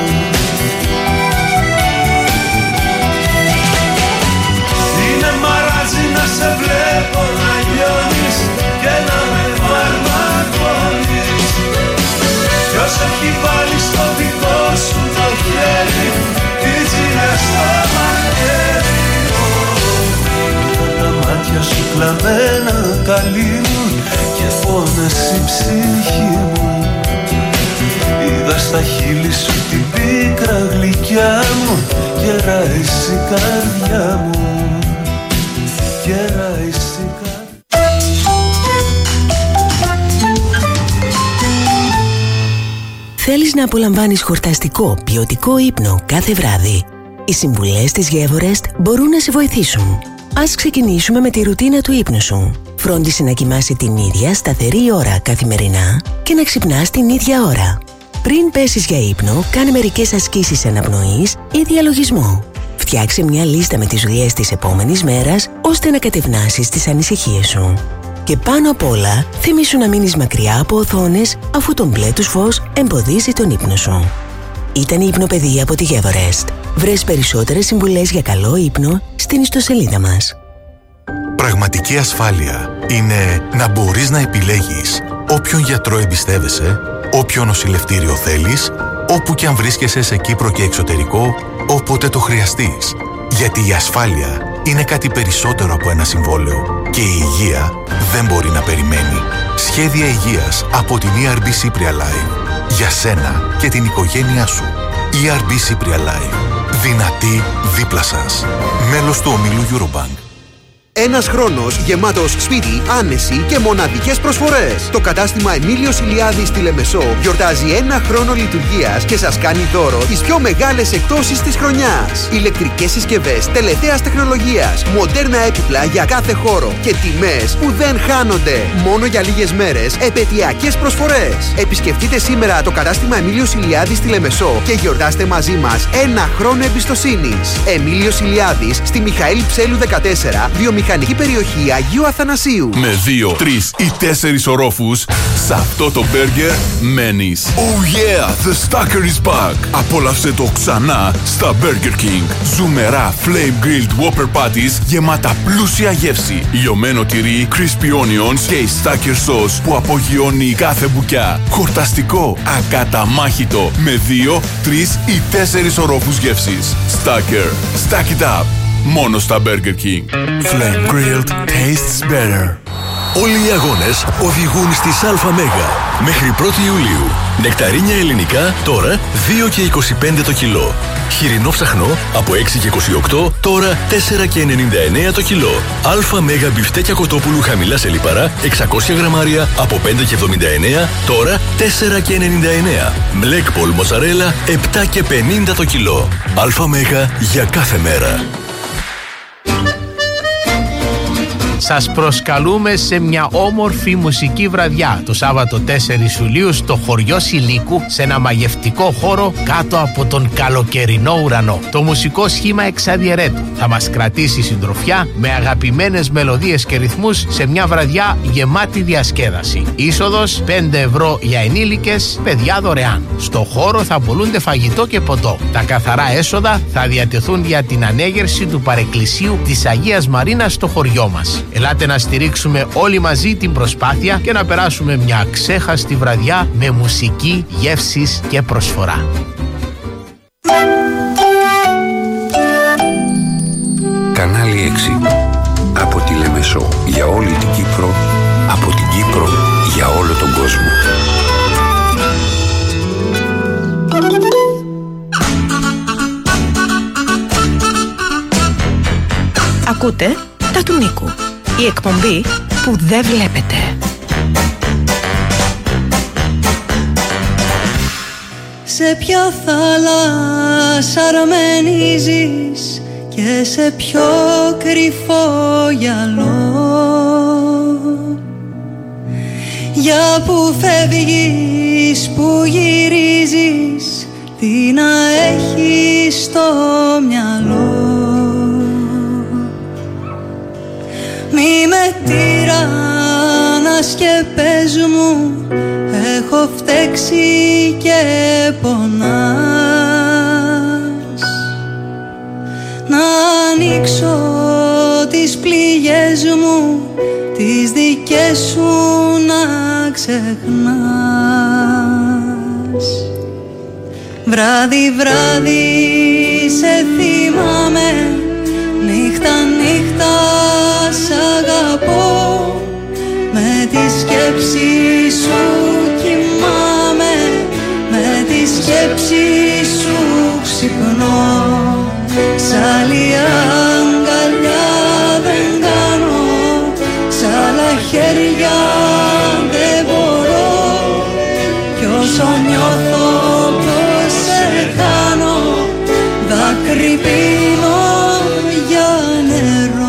Είναι μαράζι να σε βλέπω να λιώνεις και να με φαρμακώνεις. Ποιος έχει βάλει στο δικό σου το χέρι τη ζήλια στο μαχαίριο. Τα μάτια σου κλαμμένα καλή μου και πόνασε η ψυχή μου. Είδα στα χείλη σου την πίκρα γλυκιά μου και ράησε η καρδιά μου. Και ράησε η καρδιά. Θέλεις να απολαμβάνεις χορταστικό, ποιοτικό ύπνο κάθε βράδυ? Οι συμβουλές της Γεύορεστ μπορούν να σε βοηθήσουν. Ας ξεκινήσουμε με τη ρουτίνα του ύπνου σου. Φρόντισε να κοιμάσαι την ίδια σταθερή ώρα καθημερινά και να ξυπνάς την ίδια ώρα. Πριν πέσεις για ύπνο, κάνε μερικές ασκήσεις αναπνοής ή διαλογισμό. Φτιάξε μια λίστα με τις δουλειές της επόμενης μέρας, ώστε να κατευνάσεις τις ανησυχίες σου. Και πάνω απ' όλα, θυμήσου να μείνεις μακριά από οθόνες, αφού το μπλε τους φως εμποδίζει τον ύπνο σου. Ήταν η Υπνοπαιδεία από τη Γεύορεστ. Βρες περισσότερες συμβουλές για καλό ύπνο στην ιστοσελίδα μας. Πραγματική ασφάλεια είναι να μπορείς να επιλέγεις όποιον γιατρό εμπιστεύεσαι, όποιο νοσηλευτήριο θέλεις, όπου και αν βρίσκεσαι σε Κύπρο και εξωτερικό, όποτε το χρειαστείς. Γιατί η ασφάλεια είναι κάτι περισσότερο από ένα συμβόλαιο και η υγεία δεν μπορεί να περιμένει. Σχέδια υγείας από την ERB Cypria Life. Για σένα και την οικογένειά σου. ERB Cypria Life. Δυνατή δίπλα σας. Μέλος του ομίλου Eurobank. Ένας χρόνος γεμάτος σπίτι, άνεση και μοναδικές προσφορές. Το κατάστημα Εμίλιος Ηλιάδης στη Λεμεσό γιορτάζει 1 χρόνο λειτουργίας και σας κάνει δώρο τις πιο μεγάλες εκπτώσεις της χρονιάς. Ηλεκτρικές συσκευές τελευταίας τεχνολογίας, μοντέρνα έπιπλα για κάθε χώρο και τιμές που δεν χάνονται. Μόνο για λίγες μέρες επετειακές προσφορές. Επισκεφτείτε σήμερα το κατάστημα Εμίλιος Ηλιάδης στη Λεμεσό και γιορτάστε μαζί μας 1 χρόνο εμπιστοσύνης. Εμίλιος Ηλιάδης στη Μιχαήλ Ψέλου 14, βιομηχανική περιοχή Αγίου Αθανασίου. Με 2, 3 ή 4 ορόφους, σε αυτό το μπέργκερ μένεις. Oh yeah, the Stacker is back. Απόλαυσε το ξανά στα Burger King. Ζουμερά flame grilled Whopper patties γεμάτα πλούσια γεύση. Λιωμένο τυρί, crispy onions και η Stacker sauce που απογειώνει κάθε μπουκιά. Χορταστικό, ακαταμάχητο, με 2, 3 ή 4 ορόφους γεύσης. Stacker, stack it up. Μόνο στα Burger King. Flame grilled tastes better. Όλοι οι αγώνες οδηγούν στις ΑΜΕΓΑ. Μέχρι 1η Ιουλίου. Νεκταρίνια ελληνικά τώρα 2 και 25 το κιλό. Χοιρινό ψαχνό από 6 και 28 τώρα 4 και 99 το κιλό. ΑΜΕΓΑ μπιφτέκια κοτόπουλου χαμηλά σε λιπαρά 600 γραμμάρια από 5 και 79 τώρα 4 και 99. Μπλεκπολ μοζαρέλα 7 και 50 το κιλό. ΑΜΕΓΑ για κάθε μέρα. Σας προσκαλούμε σε μια όμορφη μουσική βραδιά το Σάββατο 4 Ιουλίου στο χωριό Σιλίκου, σε ένα μαγευτικό χώρο κάτω από τον καλοκαιρινό ουρανό. Το μουσικό σχήμα Εξαδιαιρέτου θα μας κρατήσει συντροφιά με αγαπημένες μελωδίες και ρυθμούς σε μια βραδιά γεμάτη διασκέδαση. Είσοδος 5 ευρώ για ενήλικες, παιδιά δωρεάν. Στο χώρο θα πωλούνται φαγητό και ποτό. Τα καθαρά έσοδα θα διατεθούν για την ανέγερση του παρεκκλησίου της Αγίας Μαρίνας στο χωριό μας. Ελάτε να στηρίξουμε όλοι μαζί την προσπάθεια και να περάσουμε μια αξέχαστη βραδιά με μουσική, γεύσεις και προσφορά. Κανάλι 6. Από τη Λεμεσό για όλη την Κύπρο, από την Κύπρο για όλο τον κόσμο. Ακούτε τα του Νίκου, η εκπομπή που δεν βλέπετε. Σε ποια θάλασσα αρμενίζεις και σε ποιο κρυφό γυαλό, για που φεύγεις, που γυρίζεις, τι να έχεις στο μυαλό. Μη με τυραννάς και πες μου, έχω φταίξει και πονάς. Να ανοίξω τις πληγές μου, τις δικές σου να ξεχνάς. Βράδυ βράδυ σε θυμάμαι, νύχτα νύχτα σ' αγαπώ, με τη σκέψη σου κοιμάμαι, με τη σκέψη σου ξυπνώ. Σ' άλλη αγκαλιά δεν κάνω, σ' άλλα χέρια δεν μπορώ, κι όσο νιώθω πως σε χάνω, δάκρυ πίνω για νερό.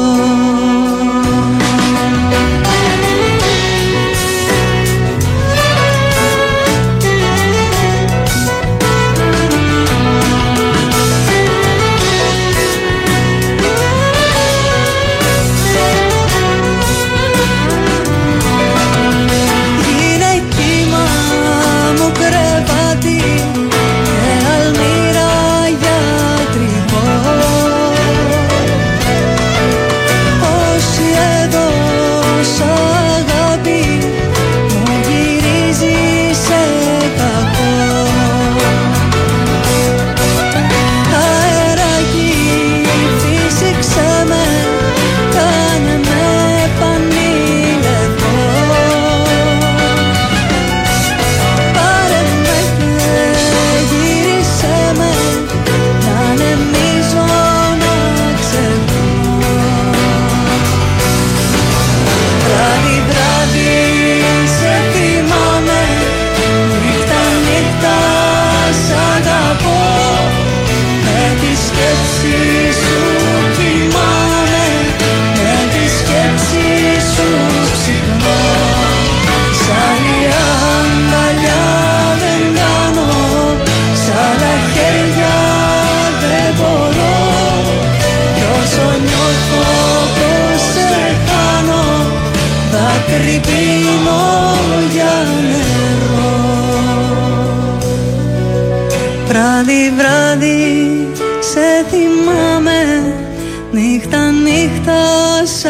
Βράδυ βράδυ σε θυμάμαι, νύχτα νύχτα σ'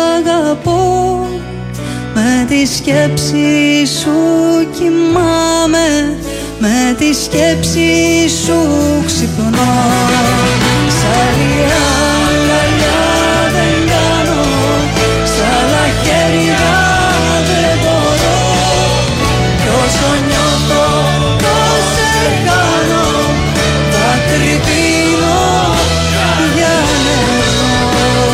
αγαπώ, με τη σκέψη σου κοιμάμαι, με τη σκέψη σου ξυπνώ. Σ' άλλη αγκαλιά δεν κάνω, σ' άλλα χέρια δεν μπορώ, κι όσο νιώθω πως σε κάνω, δάκρυ πίνω για νερό.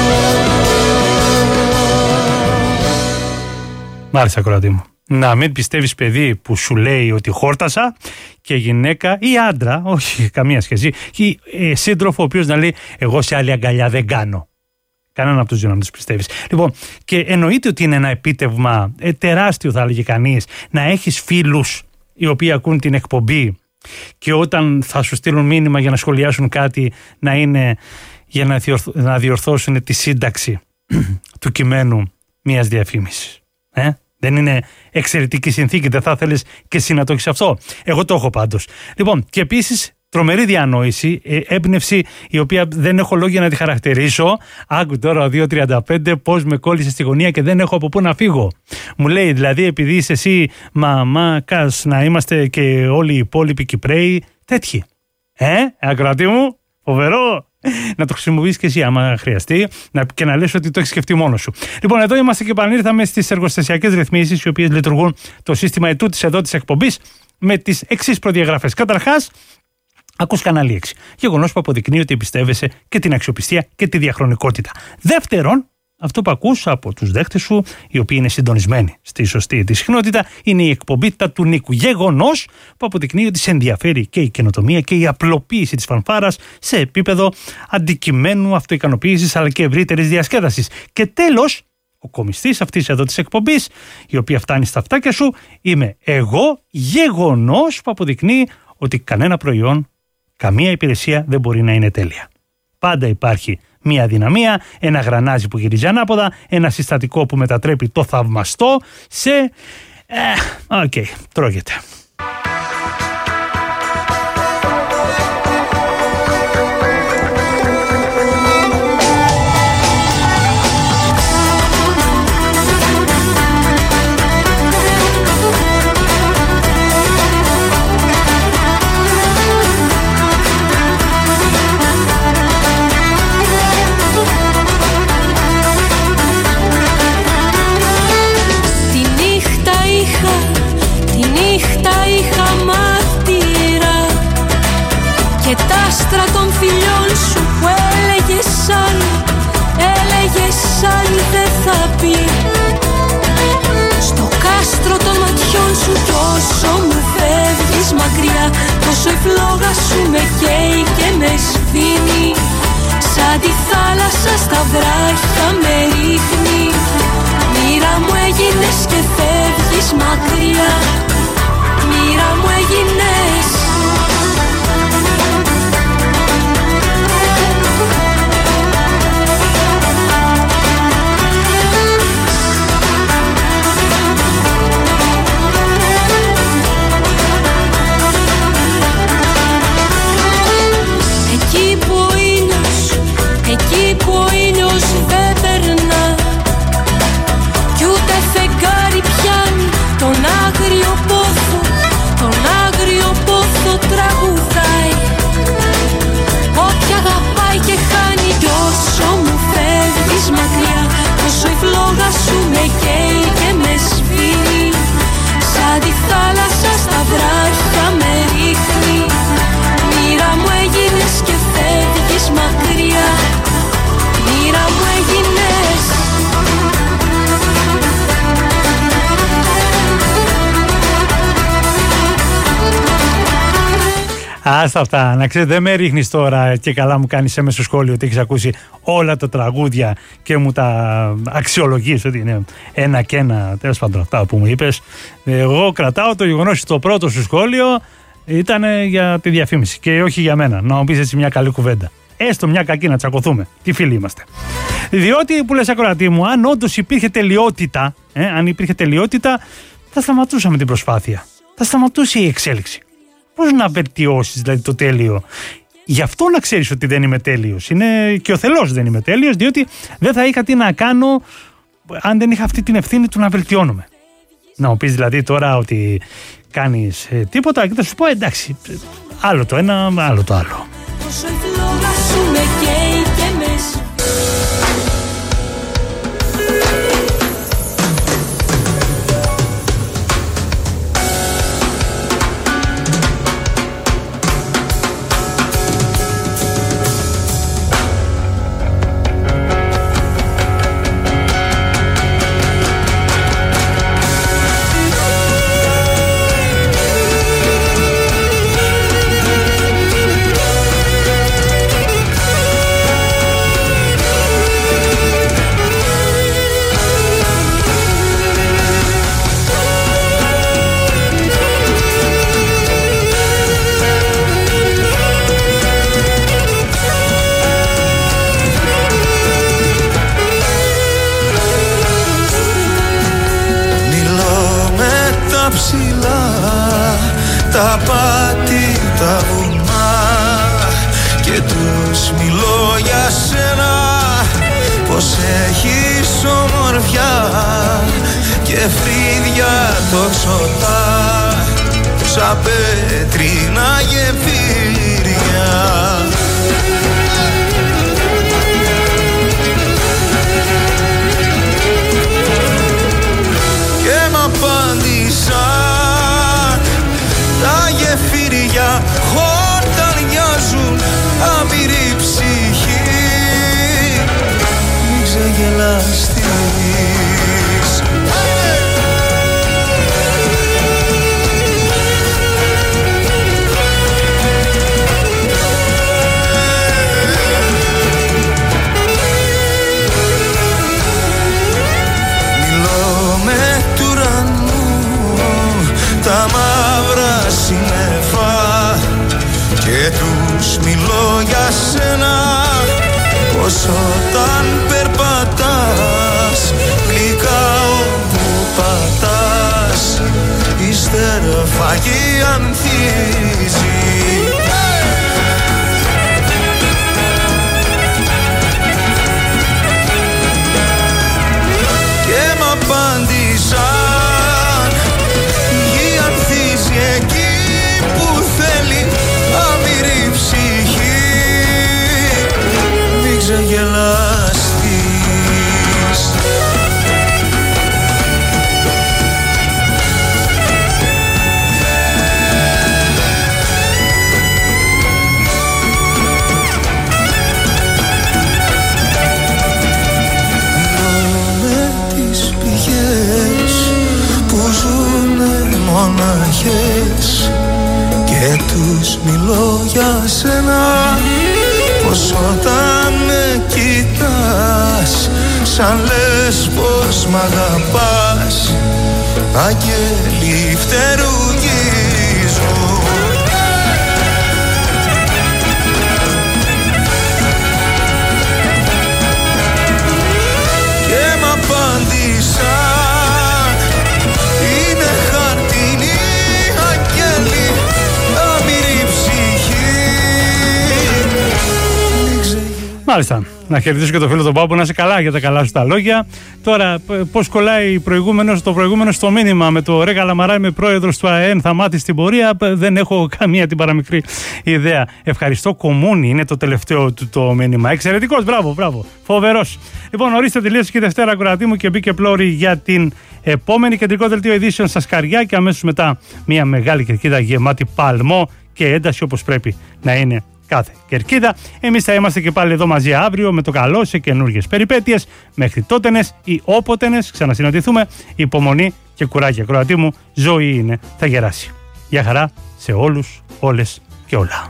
Μ' άρεσε ακροατή μου. Να μην πιστεύεις παιδί που σου λέει ότι χόρτασα, και γυναίκα ή άντρα, όχι καμία σχέση, ή σύντροφο ο οποίος να λέει εγώ σε άλλη αγκαλιά δεν κάνω. Κανένα από τους δύο να μην τους πιστεύεις. Λοιπόν, και εννοείται ότι είναι ένα επίτευγμα τεράστιο, θα έλεγε κανείς, να έχεις φίλους οι οποίοι ακούν την εκπομπή και όταν θα σου στείλουν μήνυμα για να σχολιάσουν κάτι να είναι για να διορθώσουν τη σύνταξη του κειμένου μιας διαφήμισης. Δεν είναι εξαιρετική συνθήκη, δεν θα θέλεις και εσύ να το έχεις αυτό? Εγώ το έχω πάντως. Λοιπόν, και επίσης τρομερή διανόηση, έμπνευση η οποία δεν έχω λόγια να τη χαρακτηρίσω. Άκου τώρα ο 2.35 πώς με κόλλησε στη γωνία και δεν έχω από πού να φύγω. Μου λέει δηλαδή επειδή είσαι εσύ μαμάκας να είμαστε και όλοι οι υπόλοιποι Κυπραίοι τέτοιοι. Ακροατή μου, φοβερό. Να το χρησιμοποιήσεις και εσύ άμα χρειαστεί και να λες ότι το έχεις σκεφτεί μόνος σου. Λοιπόν, εδώ είμαστε και επανήλθαμε στις εργοστασιακές ρυθμίσεις οι οποίες λειτουργούν το σύστημα ετούτης εδώ της εκπομπής με τις εξής προδιαγραφές. Καταρχάς, ακούς κανάλι 6. Γεγονός που αποδεικνύει ότι εμπιστεύεσαι και την αξιοπιστία και τη διαχρονικότητα. Δεύτερον, αυτό που ακούς από τους δέχτες σου, οι οποίοι είναι συντονισμένοι στη σωστή τη συχνότητα, είναι η εκπομπή τα του Νίκου. Γεγονός που αποδεικνύει ότι σε ενδιαφέρει και η καινοτομία και η απλοποίηση της φανφάρας σε επίπεδο αντικειμένου αυτοικανοποίησης αλλά και ευρύτερης διασκέδασης. Και τέλος, ο κομιστής αυτής εδώ της εκπομπής, η οποία φτάνει στα αυτάκια σου, είμαι εγώ. Γεγονός που αποδεικνύει ότι κανένα προϊόν, καμία υπηρεσία δεν μπορεί να είναι τέλεια. Πάντα υπάρχει μία αδυναμία, ένα γρανάζι που γυρίζει ανάποδα, ένα συστατικό που μετατρέπει το θαυμαστό σε... τρώγεται. Τα άστρα των φιλιών σου που έλεγες άλλη δεν θα πει. Στο κάστρο των ματιών σου κι όσο μου φεύγεις μακριά, τόσο η φλόγα σου με καίει και με σβήνει. Σαν τη θάλασσα στα βράχια με ρίχνει. Μοίρα μου έγινες και φεύγεις μακριά. Μοίρα μου έγινες. Εκεί που ο ήλιος δεν περνά κι ούτε φεγγάρι πιάνει τον άγριο πόθο τραγουδάει. Όποια αγαπάει και χάνει κι όσο μου φεύγεις μακριά, τόσο η φλόγα σου με καίει και με σβήνει. Σαν τη θάλασσα στα βράχια με ρίχνει. Μοίρα μου έγινες και φεύγεις μακριά. Μοίρα μου έγινες. Άστα αυτά, να ξέρετε, δεν με ρίχνεις τώρα και καλά μου κάνεις έμεσο σχόλιο ότι έχεις ακούσει όλα τα τραγούδια και μου τα αξιολογείς ότι είναι ένα και ένα, τέλος πάντων αυτά που μου είπες. Εγώ κρατάω το γεγονός ότι το πρώτο σου σχόλιο ήταν για τη διαφήμιση και όχι για μένα, να μου πεις έτσι μια καλή κουβέντα. Έστω μια κακή να τσακωθούμε, τι φίλοι είμαστε. Διότι που λες ακροατή μου, αν όντως υπήρχε τελειότητα, θα σταματούσαμε την προσπάθεια, θα σταματούσε η εξέλιξη. Πώς να βελτιώσεις δηλαδή το τέλειο? Γι' αυτό να ξέρεις ότι δεν είμαι τέλειος. Είναι και ο Θεός δεν είμαι τέλειος, διότι δεν θα είχα τι να κάνω αν δεν είχα αυτή την ευθύνη του να βελτιώνομαι. Να μου πεις δηλαδή τώρα ότι κάνεις τίποτα και θα σου πω εντάξει, άλλο το ένα, άλλο το άλλο. πως έχεις ομορφιά και φρύδια τοξωτά σαν πέτρινα γεφύρια. Και μ' απάντησαν τα γεφύρια όταν νοιάζουν άπειρη ψυχή. Μην ξεγελαστείς. Τα μαύρα σύννεφα και τους μιλώ για σένα, πως όταν περπατάς γλυκά όπου πατάς η στερφαγή ανθίζει. Και μ' απάντησαν εκεί που θέλει άμυρη ψυχή. Μην ξεγελαστείς. Με τις πηγές που ζουνε μοναχές και τους μιλώ για σένα, πως όταν με κοιτάς σαν λες πως μ' αγαπάς, αγγέλοι φτερουγίζουν. Και μ' απάντησαν είναι χαρτινή αγγέλη άμυρη ψυχή. Μάλιστα. Να χαιρετήσω και το φίλο τον Πάπου, να είσαι καλά για τα καλά σου τα λόγια. Τώρα, πώς κολλάει το προηγούμενο στο μήνυμα με το ρε Καλαμαρά, είμαι πρόεδρος του ΑΕΝ, θα μάθει στην πορεία. Δεν έχω καμία την παραμικρή ιδέα. Ευχαριστώ, Κομμούνι, είναι το τελευταίο του το μήνυμα. Εξαιρετικός, μπράβο, φοβερός. Λοιπόν, ορίστε, τελείωσε και η Δευτέρα, ακροατή μου, και μπήκε πλώρη για την επόμενη κεντρικό δελτίο ειδήσεων στα σκαριά και αμέσως μετά μια μεγάλη κερκίδα γεμάτη παλμό και ένταση όπως πρέπει να είναι κάθε κερκίδα. Εμείς θα είμαστε και πάλι εδώ μαζί αύριο με το καλό σε καινούργιες περιπέτειες. Μέχρι τότενες ή όποτενες ξανασυναντηθούμε. Υπομονή και κουράγια, ακροατή μου. Ζωή είναι, θα γεράσει. Γεια χαρά σε όλους, όλες και όλα.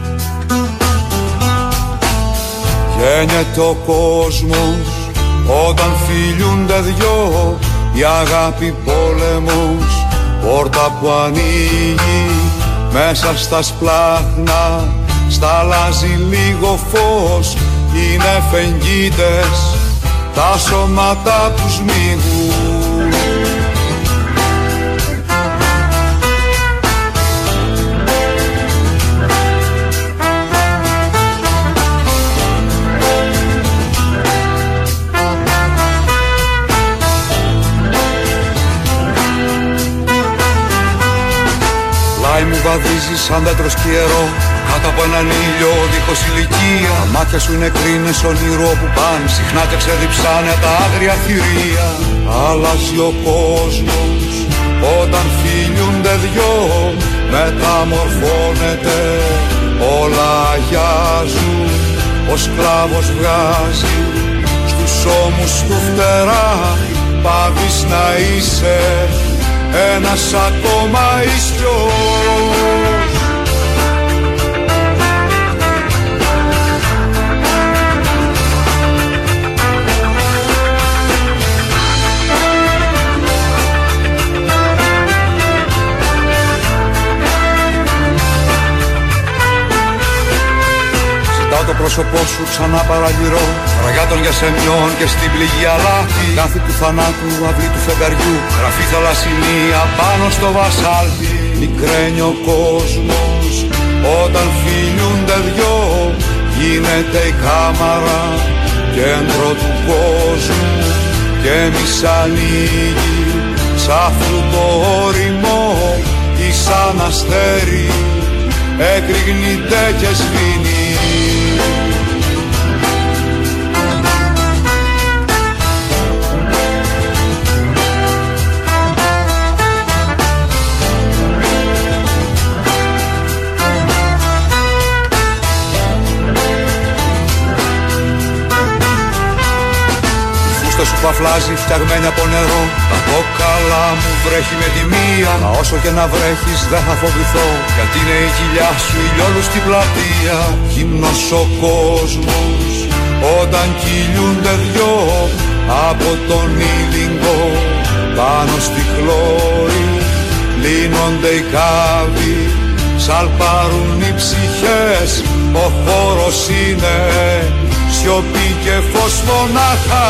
Γέννεται ο κόσμος όταν φιλιούνται δυο, η αγάπη πόλεμος, πόρτα που ανοίγει μέσα στα σπλάχνα. Σταλάζει λίγο φως, είναι φεγγίτες τα σώματα τους μίγουν. Πλάι μου βαδίζει σαν δέντρο σκιερό κάτω από έναν ήλιο δίχως ηλικία. Τα μάτια σου είναι κρίνες όνειρο που πάνε συχνά και ξεδιψάνε τα άγρια θηρία. Αλλάζει ο κόσμος όταν φιλιούνται δυο, μεταμορφώνεται, όλα αγιάζουν. Ο σκλάβος βγάζει στους ώμους του φτερά, πάβεις να είσαι ένας ακόμα ισιός. Ζητάω το πρόσωπό σου ξανά παραγυρώ, ραγιά των γιασεμιών και στην πληγή αλάτι. Κάθε του θανάτου, αυλή του φεγγαριού, γραφή θαλασσινία πάνω στο βασάλτι. Μικραίνει ο κόσμος όταν φιλιούνται δυο, γίνεται η κάμαρα κέντρο του κόσμου και εμείς ανοίγει σ' αυτού το όριμο ή σαν αστέρι εκρηγνείται και σβήνει. Σου παφλάζει φτιαγμένη από νερό. Τα κόκαλα μου βρέχει με τη μία. Μα όσο και να βρέχεις δεν θα φοβηθώ, γιατί είναι η κοιλιά σου ηλιόλου στην πλατεία. Γυμνός ο κόσμος όταν κυλιούνται δυο από τον ήλιγκο πάνω στη χλώρη. Λύνονται οι κάβοι, σαλπάρουν οι ψυχές. Ο χώρος είναι σιωπή και φως μονάχα.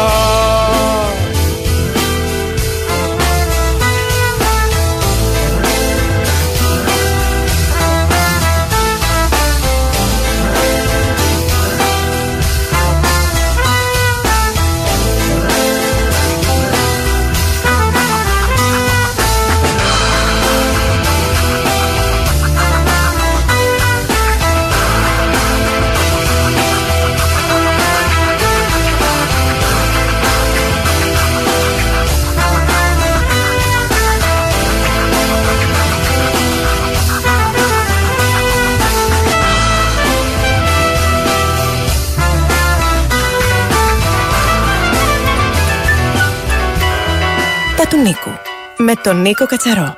Του Νίκου, με τον Νίκο Κατσαρό.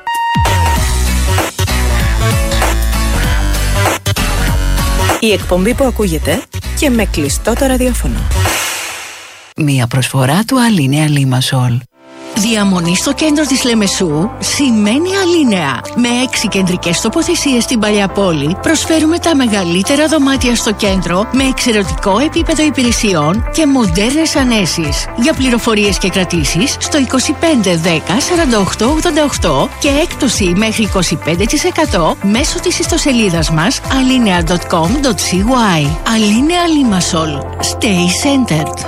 Η εκπομπή που ακούγεται και με κλειστό το ραδιόφωνο. Μία προσφορά του Alinea Limassol. Διαμονή στο κέντρο της Λεμεσού σημαίνει Alinea. Με 6 κεντρικές τοποθεσίες στην παλιά πόλη, προσφέρουμε τα μεγαλύτερα δωμάτια στο κέντρο με εξαιρετικό επίπεδο υπηρεσιών και μοντέρνες ανέσεις. Για πληροφορίες και κρατήσεις στο 25 10 48 88 και έκπτωση μέχρι 25% μέσω της ιστοσελίδας μας alinea.com.cy. Alinea Limassol. Stay centered.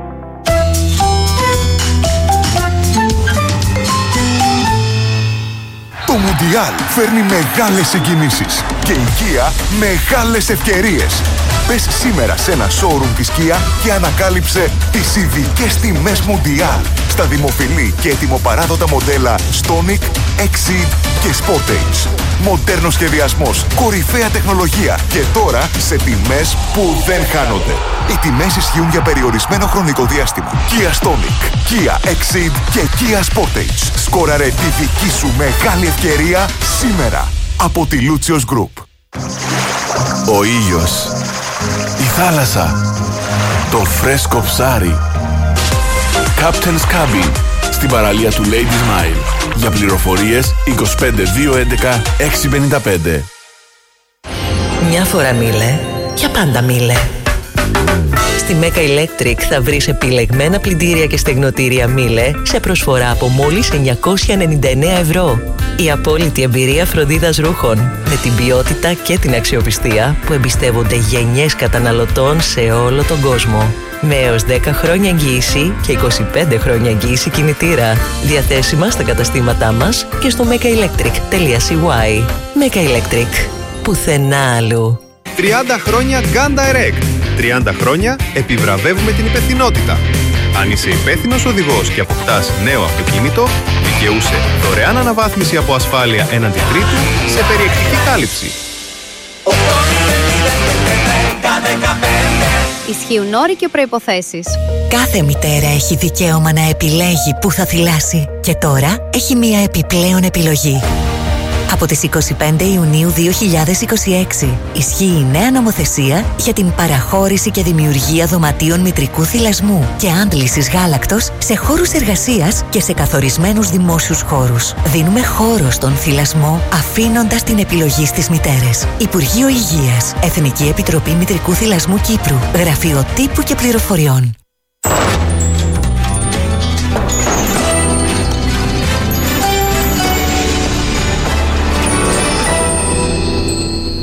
Το Μουντιάλ φέρνει μεγάλες συγκινήσεις και η Kia μεγάλες ευκαιρίες. Μπες σήμερα σε ένα showroom της Kia και ανακάλυψε τις ειδικές τιμές Μουντιάλ στα δημοφιλή και ετοιμοπαράδοτα μοντέλα Stonic, Exceed και Sportage. Μοντέρνος σχεδιασμός, κορυφαία τεχνολογία και τώρα σε τιμές που δεν χάνονται. Οι τιμές ισχύουν για περιορισμένο χρονικό διάστημα. Kia Stonic, Kia Exceed και Kia Sportage. Σκόραρε τη δική σου μεγάλη ευκαιρία σήμερα από τη Lucios Group. Ο ήλιος, η θάλασσα, το φρέσκο ψάρι. Captain's Cabin στην παραλία του Ladies Mile. Για πληροφορίες 25 211 655. Μια φορά μίλε, για πάντα μίλε. Στη Mega Electric θα βρεις επιλεγμένα πλυντήρια και στεγνοτήρια Μίλε σε προσφορά από μόλις 999 ευρώ. Η απόλυτη εμπειρία φροντίδας ρούχων με την ποιότητα και την αξιοπιστία που εμπιστεύονται γενιές καταναλωτών σε όλο τον κόσμο. Με έως 10 χρόνια εγγύηση και 25 χρόνια εγγύηση κινητήρα. Διαθέσιμα στα καταστήματά μας και στο megaelectric.cy. Mega Electric. Πουθενά αλλού. 30 χρόνια Gun Direct. 30 χρόνια επιβραβεύουμε την υπευθυνότητα. Αν είσαι υπεύθυνος οδηγός και αποκτάς νέο αυτοκίνητο, δικαιούσε δωρεάν αναβάθμιση από ασφάλεια έναντι τρίτου σε περιεκτική κάλυψη. Ισχύουν όροι και προϋποθέσεις. Κάθε μητέρα έχει δικαίωμα να επιλέγει που θα θυλάσει. Και τώρα έχει μία επιπλέον επιλογή. Από τις 25 Ιουνίου 2026 ισχύει η νέα νομοθεσία για την παραχώρηση και δημιουργία δωματίων μητρικού θυλασμού και άντλησης γάλακτος σε χώρους εργασίας και σε καθορισμένους δημόσιους χώρους. Δίνουμε χώρο στον θυλασμό αφήνοντας την επιλογή στις μητέρες. Υπουργείο Υγείας, Εθνική Επιτροπή Μητρικού Θυλασμού Κύπρου, Γραφείο Τύπου και Πληροφοριών.